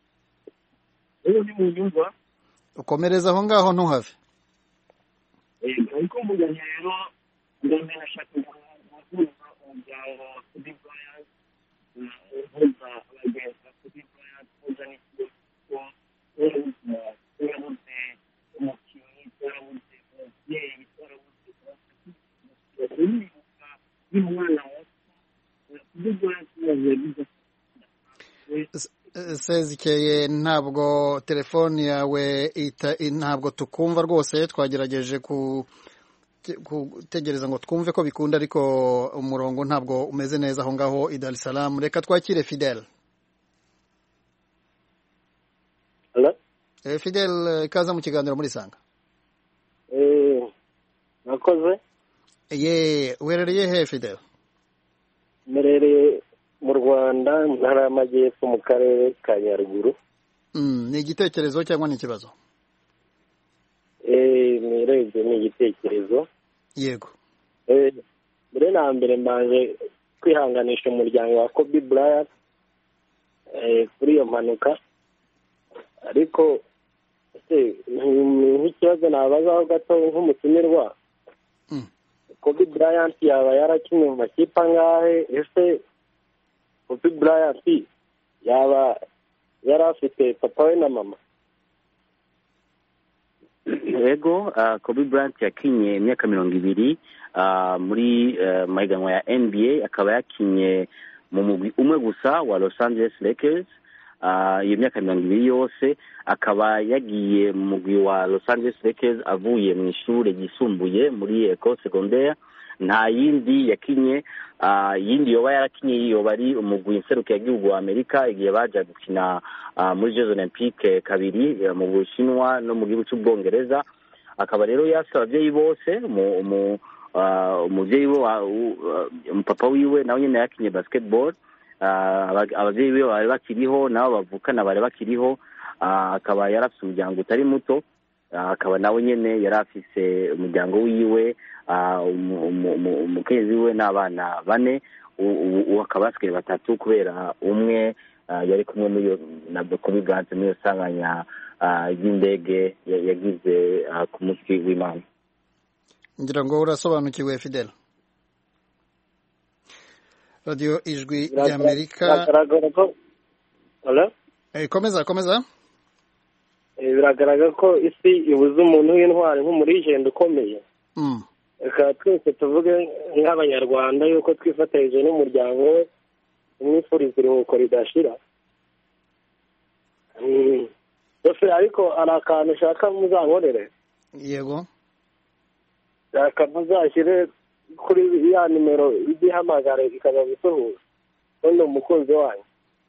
Ukomereza aho ngaho ntuhave. Ariko muganye rero ndamenya ashaka kuvuga umuryango wa Kobe Bryant uvuza abagenzi Kobe Bryant uvuza n'ikigo yarabuze umukinnyi yarabuze umubyeyi yarabuze n'umwana muto Kobe Bryant yagize Sezikeye, ntabwo telefone yawe ntabwo tukumva rwose. Twagerageje gutegereza ngo twumve ko bikunda, ariko umurongo ntabwo umeze neza aho ngaho i Dar es Salaam. Reka twakire Fidel. Fidel, ikaza mu kiganiro muri Sanga. Nakoze. Werereye he Fidel? Merereye mu Rwanda, ntara y'Amajyepfo, mu karere ka Nyaruguru. Ni igitekerezo cyangwa ni ikibazo? Nirebye ni igitekerezo. Yego. Mbere na mbere mbanje kwihanganisha umuryango wa Kobe Bryant kuri iyo mpanuka, ariko nk'ikibazo nabazaho gato nk'umutumirwa, Kobe Bryant yaba yarakinnye mu makipe angahe? Ese Kobe Bryant yaba yari afite papa we na mama? Yego, Kobe Bryant yakinye imyaka 20 muri mahiganwa ya NBA, akaba yakinye mu mugwi umwe gusa wa Los Angeles Lakers. Iyo myaka 20 yose akaba yagiye mu mugwi wa Los Angeles Lakers avuye mu ishure ryisumbuye muri école secondaire. Nta yindi yakinye, yindi yoba yarakinye yoba ari umugwi nseruka y'igihugu wa Amerika igihe baje gukina muri Jeux Olympiques kabiri mu Bushinwa no mu gihugu cy'Ubwongereza. Akaba rero yasaba abavyeyi bose umuvyeyi papa wiwe nawe nyene yakinye basketball. Abavyeyi biwe bari bakiriho, nabo bavukana bari bakiriho. Akaba yarafise umuryango utari muto, akaba nawe nyene yarafise umuryango wiwe, umukenzi we n'abana 4. Ubu akaba basigaye 3 kubera umwe yari kumwe muri na Kobe Bryant muri sanganya y'indege yagize ku munsi w'Imana. Ngira ngo urasobanukiwe Fidel. Radio Ijwi ry'Amerika. Komeza. Biragaragara ko isi ibuze umuntu w'intwari nk'umurigende ukomeye. Reka twese tuvuge nk'Abanyarwanda yuko twifatanyije n'umuryango we umwifuriza iruhuko ridashira. Ariko hari akantu ushaka muzankorere. Yego. Shaka muzashyire kuri ya nimero igihamagara ikaza gusuhuza. Undi umukunzi wanyu.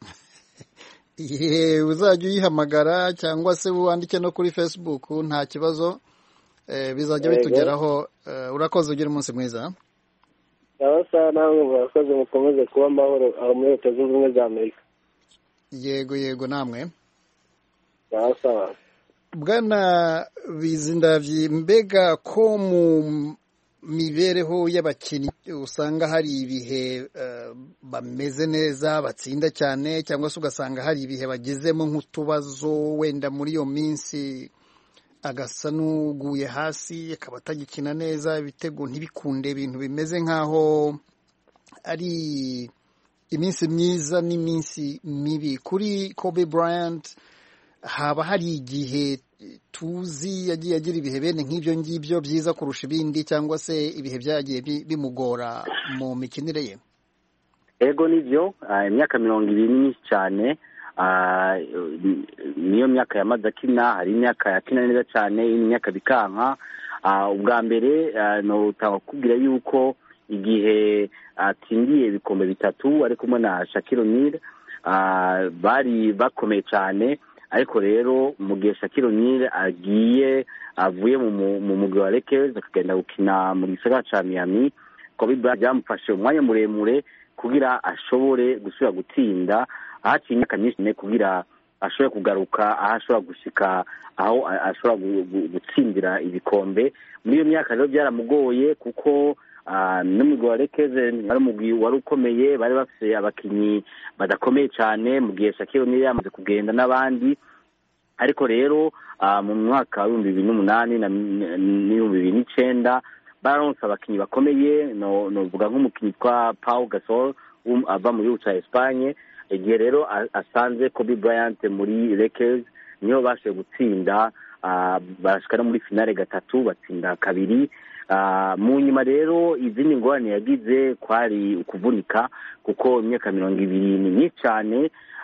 Uzajya uyihamagara cyangwa se wandike no kuri Facebook, nta kibazo. Bizajya bitugeraho. Urakoze, ugira umunsi mwiza. Yabasa nawe murakoze, mukomeze kuba amahoro aho muri Leta Zunze Ubumwe za Amerika. Yego namwe. Yabasa. Bwana Bizindavyi, mbega ko mu mibereho y'abakinnyi usanga hari ibihe bameze neza batsinda cyane, cyangwa se ugasanga hari ibihe bagezemo nk'utubazo, wenda muri iyo minsi agasa n'uguye hasi akaba atagikina neza, ibitego ntibikunde, ibintu bimeze nk'aho ari iminsi myiza n'iminsi mibi. Kuri Kobe Bryant haba hari igihe tuzi yagiye agira ibihe bene nk'ibyo ngibyo byiza kurusha ibindi, cyangwa se ibihe byagiye bimugora mu mikinire ye? Ego nibyo, imyaka 20 cyane, niyo myaka yamaze akina. Hari imyaka yakina neza cyane, imyaka bikanka. Ubwa mbere no utakubwira yuko igihe atsindiye ibikombe 3 ari kumwe na Shaquille O'Neal bari bakomeye cyane. Ariko rero mu gihe Shaquille O'Neal avuye mu mugwi wa Lakers akagenda gukina mu gisagara ca Miami, Kobe Bryant yamufashe umwanya muremure kugira ashobore gusubira gutsinda. Ahaciye imyaka myinshi kugira ashobore kugaruka aho ashobora gushika, aho ashobora gutsindira ibikombe. Muri iyo myaka rero byaramugoye kuko n'umugwi wa Lakers wari umugwi wari ukomeye, bari bafise abakinyi badakomeye cyane mu gihe Shaquille O'Neal yamaze kugenda n'abandi. Ariko rero mu mwaka wa 2008 na 2009 baronse abakinyi bakomeye, novuga nk'umukinyi kwa Pau Gasol ava mu gihugu ca Espagne. Igihe rero asanze Kobe Bryant muri Lakers niyo bashoboye gutsinda, barashika muri finale 3 batsinda 2. Mu nyuma rero izindi ngorane yagize kwari ukuvunika, kuko imyaka 20 ni myinshi cyane.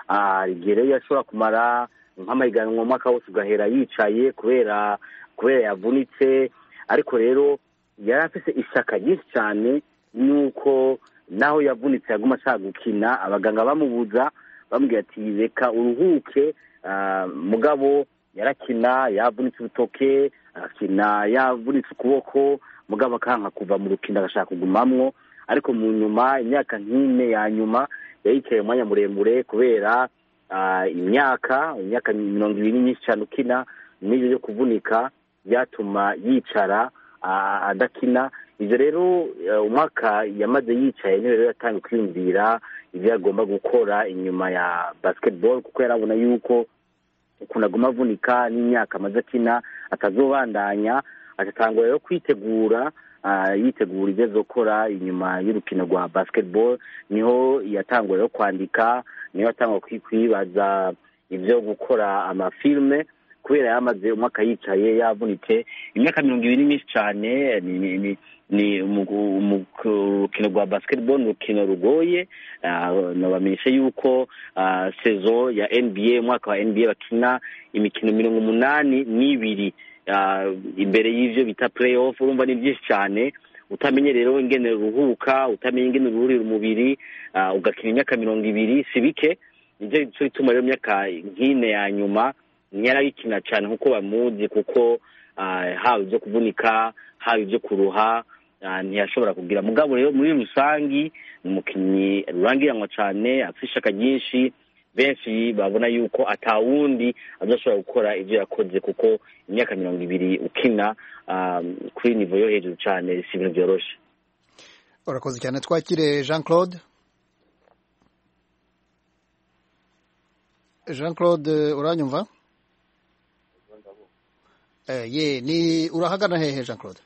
igihe rero yashobora kumara nk'amahiganwa umwaka wose ugahera yicaye kubera yavunitse, ariko rero yari afite ishyaka ryinshi cyane nuko naho yavunitse yaguma ashaka gukina. Abaganga bamubuza bamubwira ati reka uruhuke, mugabo yarakina, yavunitse urutoke, arakina yavunitse ukuboko, mugabo akanka kuva mu rukino agashaka kugumamwo. Ariko mu nyuma, imyaka nk'ine ya nyuma yayicaye umwanya muremure kubera imyaka 20 nyinshi cyane ukina, n'ibyo byo kuvunika byatuma yicara adakina. Ibyo rero umwaka yamaze yicaye niwe rero yatangiye kwiyumvira ibyo agomba gukora inyuma ya basketball, kuko yarabona yuko ukuntu aguma avunika n'imyaka amaze akina atazobandanya. Agatangura rero kwitegura, yitegura ibyo azokora inyuma y'urukino rwa basketball. Niho yatangura rero kwandika, niho yatangura kwibaza ibyo gukora amafilme, kubera yamaze umwaka yicaye yavunitse. Imyaka 20 ni myinshi cyane, ni urukino rwa basketball ni urukino rugoye. Nabamenyesha yuko sezo ya NBA, umwaka wa NBA bakina imikino 82 imbere y'ivyo bita playoff. Urumva ni byinshi cyane, utamenye rero ingene ruhuka, utamenye ingene ruhurira umubiri, ugakina imyaka 20 sibike. Nivyo bituma rero imyaka nk'ine ya nyuma ntiyarabikina cyane nkuko bamuzi, kuko haba ibyo kuvunika, haba ibyo kuruha, ntiyashobora kugira. Mugabo rero muri rusangi umukinnyi rurangiranwa cyane, afite ishaka ryinshi, benshi babona yuko atawundi azashobora gukora ibyo yakoze, kuko imyaka 20 ukina kuri nivo yo hejuru cyane si ibintu byoroshye. Urakoze cyane. Twakire Jean Claude. Jean Claude, uranyumva? Ni urahagana hehe Jean Claude?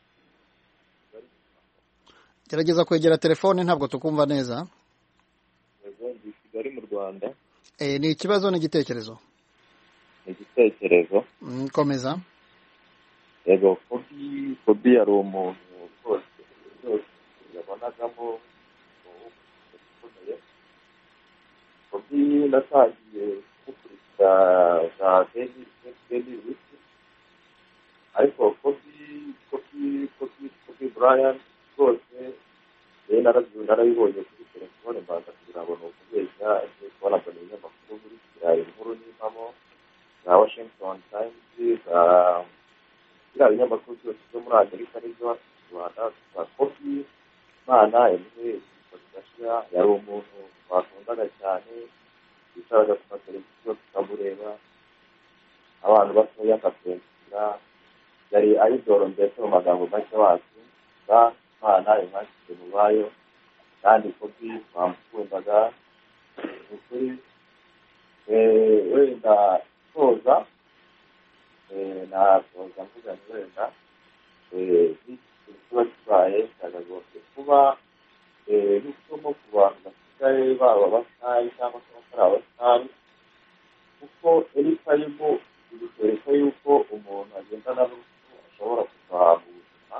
Gerageza kwegera telefone, ntabwo tukumva neza. Ndi Kigali mu Rwanda. Ni ikibazo n'igitekerezo? Igitekerezo. Komeza. Yego, Kobe yari umuntu rwose yabonagamo ukomeye. Kobe natangiye gukurikira za Daily Wiki, ariko Kobe Bryant rwose narabibonye kuri telefone, mbanza kugira ngo ni ukubeshya, kubona mbona ibinyamakuru buri kirayi inkuru n'impamo za Washington Times, biriya binyamakuru byose byo muri Amerika n'ibyo Rwanda. Kobe Imana yamuhe igashira, yari umuntu bakundaga cyane, yicaraga ku mateleviziyo tukamureba, abantu batoya akatwensira, yari ayidoro mbese mu magambo make wacu. Imana imwakire mu bayo, kandi Kobe bamukundaga ukuri. Wenda soza nasoza mvuga ni wenda kuba kibaye cyagagose kuba n'isomo ku bantu basigaye baba basari cyangwa se batari abasari, kuko eri tayimu bidutwereka yuko umuntu agendana n'urupfu ashobora kuva mu buzima.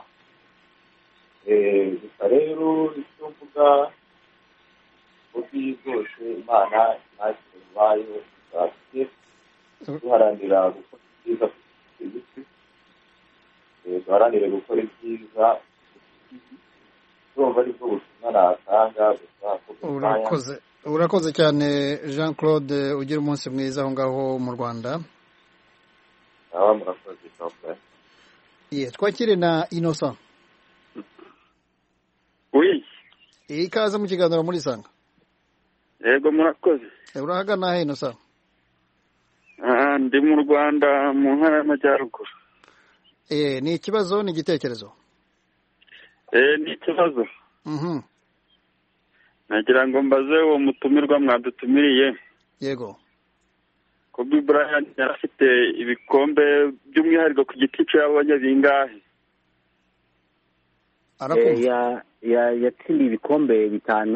Gusa rero icyo mvuga Kobe rwose Imana imwakire mu bayo, duharanira gukora ibyiza ku isi, duharanire gukora ibyiza, urumva aribwo butumwa natanga. Gusa urakoze cyane Jean Claude, ugira umunsi mwiza aho ngaho mu Rwanda. Murakoze cyane. Twakire na Innocent. Ikaze mu kiganiro muri Sanga. Yego, murakoze. Urahagana he Innocent? Ndi mu Rwanda mu ntara y'Amajyaruguru. Ni ikibazo n'igitekerezo? Ni ikibazo. Nagira ngo mbaze uwo mutumirwa mwadutumiriye. Yego. Kobe Bryant yarafite ibikombe by'umwihariko ku giti cye yabonye bingahe? Yatsindiye ibikombe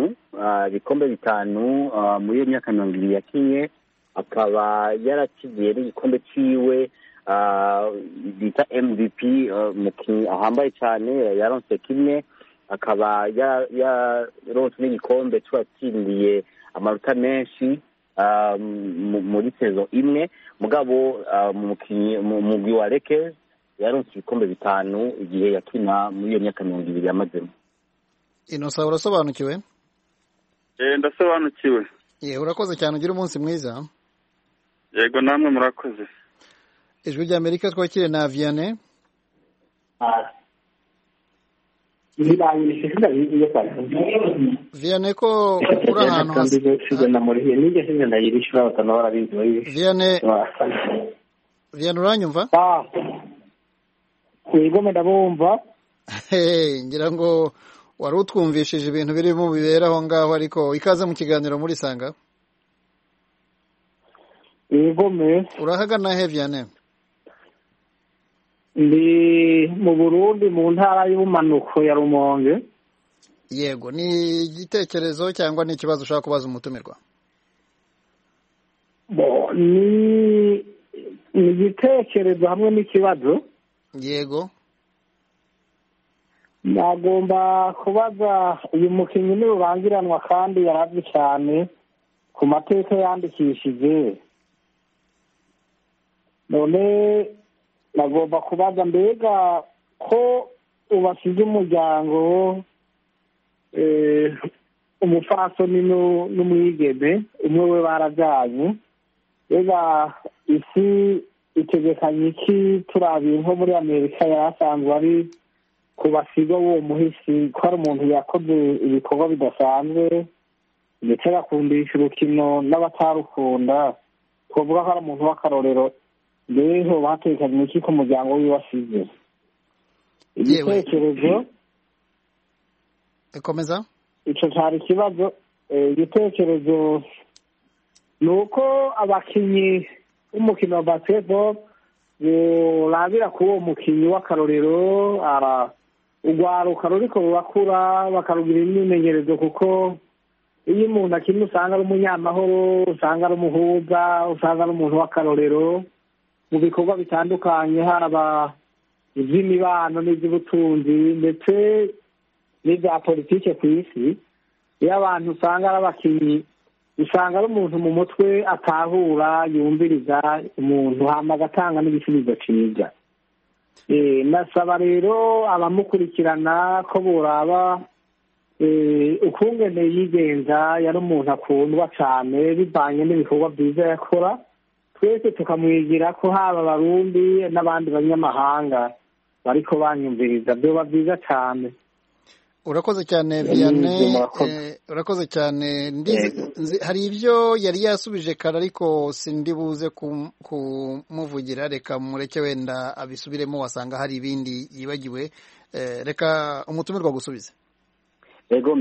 bitanu muri iyo myaka 20 yakinye. Akaba yarakigiye n'igikombe ciwe bita MVP, mukinnyi ahambaye cyane, yaronse kimwe. Akaba yaronse n'igikombe cyatsindiye amanota menshi muri sezo imwe mugabo mu mugwi wa Lakers yaronse ibikombe 5 igihe yakina muri iyo myaka 20 yamazemo. Inosa urasobanukiwe? Ndasobanukiwe. Urakoze cyane, ugira umunsi mwiza. Yego namwe murakoze. Ijwi rya Amerika twakire na Vianney. Vianney ko uri ahantu hasi. Vianney uranyumva? Yego ndabumva. Ngira ngo wari utwumvishije ibintu birimo bibera aho ngaho, ariko ikaze mu kiganiro muri Sanga. Yego urahagana he Vianney? Ndi mu Burundi mu ntara y'ubumanuko ya Rumonge. Yego, ni igitekerezo cyangwa ni ikibazo ushaka kubaza umutumirwa? Ni igitekerezo hamwe n'ikibazo. Yego. Nagomba kubaza uyu mukinnyi ni rubangiranwa kandi yaravye cyane ku mateka yandikishije. None nagomba kubaza mbega ko ubasize umuryango umufasoni n'umwigeme umwe we barajyanye, mbega isi itegekanye iki turabiye nko muri Amerika yarasanzwe ari kubasiga uwo muhisi ko ari umuntu yakoze ibikorwa bidasanzwe ndetse agakundisha urukino n'abatarukunda, twavuga ko ari umuntu w'akarorero. Rero batekanye iki ku muryango wiwe wasize? Igitekerezo komeza. Ico cyari ikibazo. Igitekerezo ni uko abakinyi b'umukino wa basketball barabira ku uwo mukinyi w'akarorero urwaruka ruriko rurakura bakarugira imyimenyerezo, kuko iyo umuntu akina usanga ari umunyamahoro, usanga ari umuhuza, usanga ari umuntu w'akarorero mu bikorwa bitandukanye, haba iby'imibano n'iby'ubutunzi ndetse n'ibya politike ku isi. Iyo abantu usanga ari abakinnyi, usanga ari umuntu mu mutwe atahura, yumviriza umuntu hama agatanga n'igisubizo cyiza. Nasaba rero abamukurikirana ko boraba ukungene yigenza. Yari umuntu akundwa cyane bivanye n'ibikorwa byiza yakora, twese tukamwigira ko haba abarundi n'abandi banyamahanga bariko banyumviriza, byoba byiza cyane. Urakoze cyane Vianney, urakoze cyane. Hari ibyo yari yasubije kare ariko sindi buze kumuvugira, reka mureke wenda abisubiremo, wasanga hari ibindi yibagiwe. Reka umutumirwa gusubize. Yego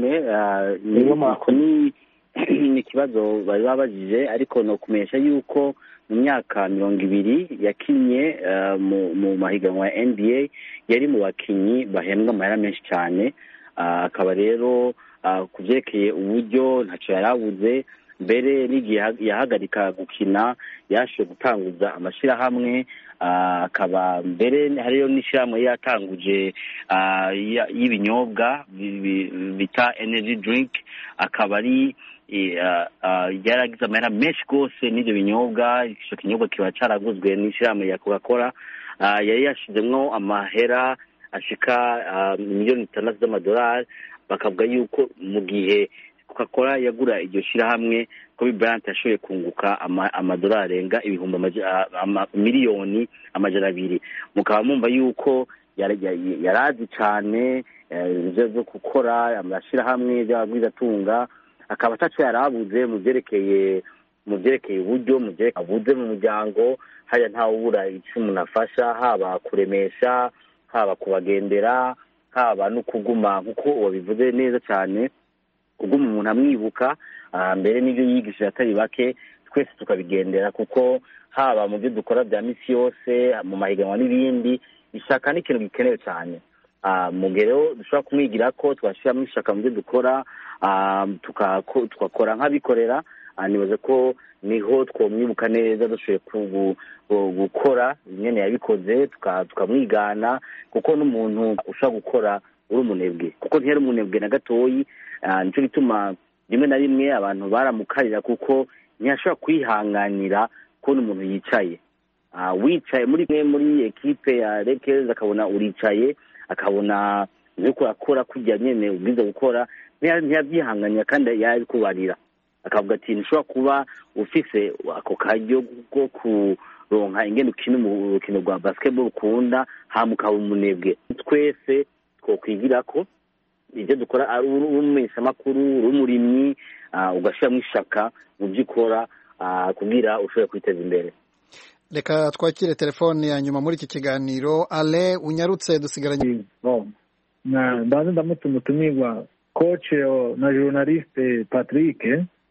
ni ikibazo bari babajije, ariko no kumenyesha yuko mu myaka 20 yakinye mu mahiganwa ya NBA yari mu bakinyi bahembwa amahera menshi cyane. Akaba rero ku byerekeye uburyo ntacyo yarabuze, mbere n'igihe yahagarika gukina yashoboye gutanguza amashyirahamwe, akaba mbere hariyo n'ishyirahamwe yatanguje y'ibinyobwa bita energy drink, akaba ari yaragize amahera menshi rwose n'ibyo binyobwa. icyo kinyobwa kiba cyaraguzwe n'ishyirahamwe ya Coca-Cola, yari yashizemwo amahera ashika $6,000,000 z'amadolari. Bakavuga yuko mu gihe Coca-Cola yagura iryo shyirahamwe, Kobe Bryant yashoboye kunguka amadolari arenga miliyoni 200. Mukaba mumva yuko yarazi cyane ibyo zo gukora amashyirahamwe y'abagwizatunga, akaba ataco yarabuze mu byerekeye uburyo abuze mu muryango. Haya ntawubura icyo umuntu afasha, haba kuremesha, haba kubagendera, haba no kuguma nkuko wabivuze neza cyane, kuguma umuntu amwibuka. Mbere n'ibyo yigishije atari bake twese tukabigendera, kuko haba mu byo dukora bya misi yose mu mahiganwa n'ibindi, ishaka ni ikintu gikenewe cyane. Mugero dushobora kumwigira ko twashiramo ishaka mu byo dukora, tukakora nk'abikorera. Nibaze ko niho twomwibuka neza, dushoboye gukora nyene yabikoze, tukamwigana, kuko n'umuntu ushaka gukora uri umunebwe, kuko ntiyari umunebwe na gatoyi. Nico gituma rimwe na rimwe abantu baramukarira, kuko ntiyashobora kwihanganira kubona umuntu yicaye. Wicaye muri ekipe ya Lakers akabona uricaye, akabona nuko akora kujya nyene ubwiza gukora, ntiyabyihanganira kandi yari kubarira. Akavuga ati nshobora kuba ufise ako karyo ko kuronka ingene ukina mu rukino rwa basketball ukunda hamukaba umunebwe. Twese twokwigira ko ibyo dukora ari umumenyesha makuru, umurimyi, ugashira mu ishaka mu byikora kugira ushobore kwiteza imbere. Reka twakire telefone ya nyuma muri iki kiganiro. Ale, unyarutse dusigaranye. Ndaza ndamutumirwa coach na journaliste Patrick.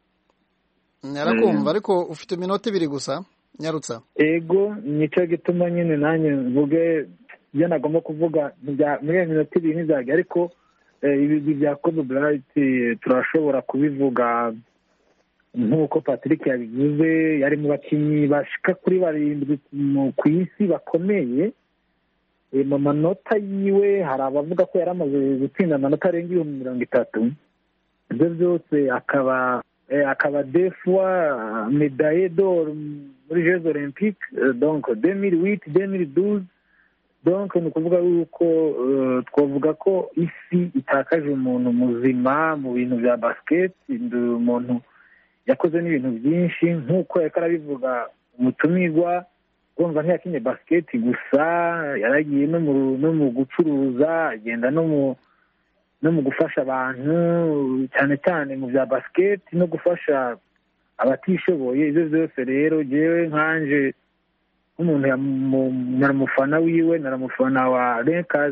Narakumva ariko ufite iminota 2 gusa. Nyarutsa. Ego nico gituma nyine nanye mvuge byo nagomba kuvuga muri minota 2 nizage, ariko ibi bya Kobe Bryant turashobora kubivuga nk'uko Patrick yabivuze. Yari mu bakinnyi bashika kuri 7 ku isi bakomeye. Mu manota yiwe hari abavuga ko yari amaze gutsinda amanota arenga 30. Ibyo byose akaba deux fois médaillé d'or muri Jeux Olympiques, donc 2008, 2012. Donc ni ukuvuga yuko twavuga ko isi itakaje umuntu muzima mu bintu bya basket. Umuntu yakoze n'ibintu byinshi nk'uko yakarabivuga umutumirwa. Urumva ntiyakinye basket gusa, yaragiye no mu gucuruza, agenda no mu gufasha abantu cyane cyane mu bya basket no gufasha abatishoboye. Ibyo byose rero jewe nkanje nk'umuntu naramufana wiwe, naramufana wa Lakers,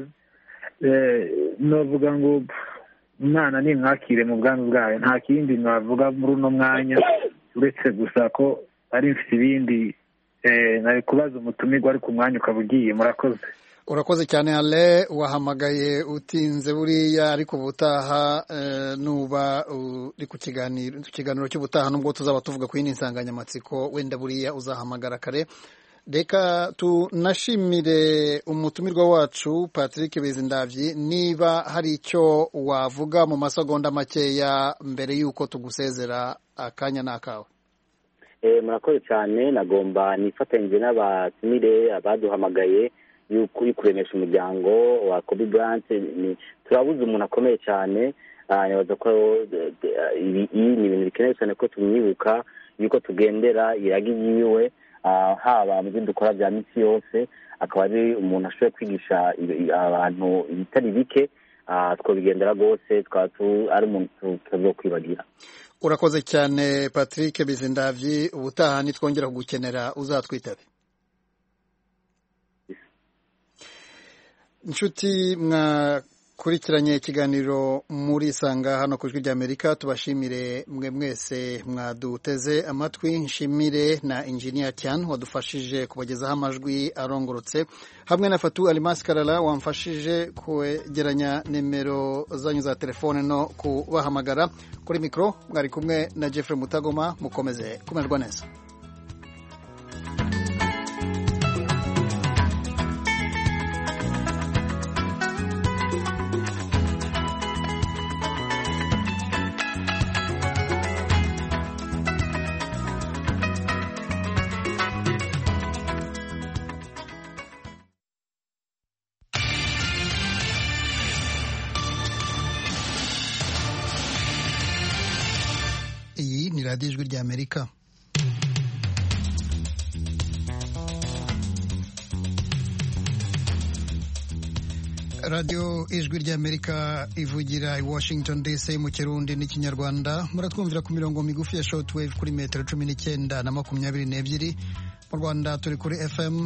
novuga ngo umwana ni mwakire mu bwandu bwayo. Nta kindi navuga muri uno mwanya uretse gusa ko ari mfite ibindi nari kubaza umutumirwa ariko umwanya ukaba ugiye. Murakoze. Urakoze cyane Ale, wahamagaye utinze buriya, ariko ubutaha nuba uri ku kiganiro cy'ubutaha nubwo tuzaba tuvuga ku yindi nsanganyamatsiko, wenda buriya uzahamagara kare. Reka tunashimire umutumirwa wacu Patrick Bizindavyi. Niba hari icyo wavuga mu masegonda makeya mbere y'uko tugusezera, akanya nakawe. Murakoze cyane. Nagomba nifatanyije n'abatumire abaduhamagaye yuko kuremesha umuryango wa Kobe Bryant. Turabuze umuntu akomeye cyane. Nibaza ko ni ibintu bikenewe cyane ko tumwibuka, yuko tugendera iragi yiwe haba mu byo dukora bya misi yose. Akaba ari umuntu ashoboye kwigisha abantu ibitari bike. Twabigendera rwose, ari umuntu tutazokwibagira. Urakoze cyane Patrick Bizindavyi. Ubutaha nitwongera kugukenera uzatwitabe. Inshuti mwakurikiranye ikiganiro muri Sanga hano ku Ijwi ry'Amerika, tubashimire mwe mwese mwaduteze amatwi. Nshimire na Engineer Tian wadufashije kubagezaho amajwi arongorotse, hamwe na Fatu Alimas Karala wamfashije kwegeranya nimero zanyu za telefone no kubahamagara. Kuri mikro mwari kumwe na Jeffrey Mutagoma. Mukomeze kumererwa neza. Radio Ijwi ry'Amerika. Radio Ijwi ry'Amerika ivugira i Washington DC mu Kirundi n'Ikinyarwanda. Muratwumvira ku mirongo migufi ya shortwave kuri metero 19 na 22. Mu Rwanda turi kuri FM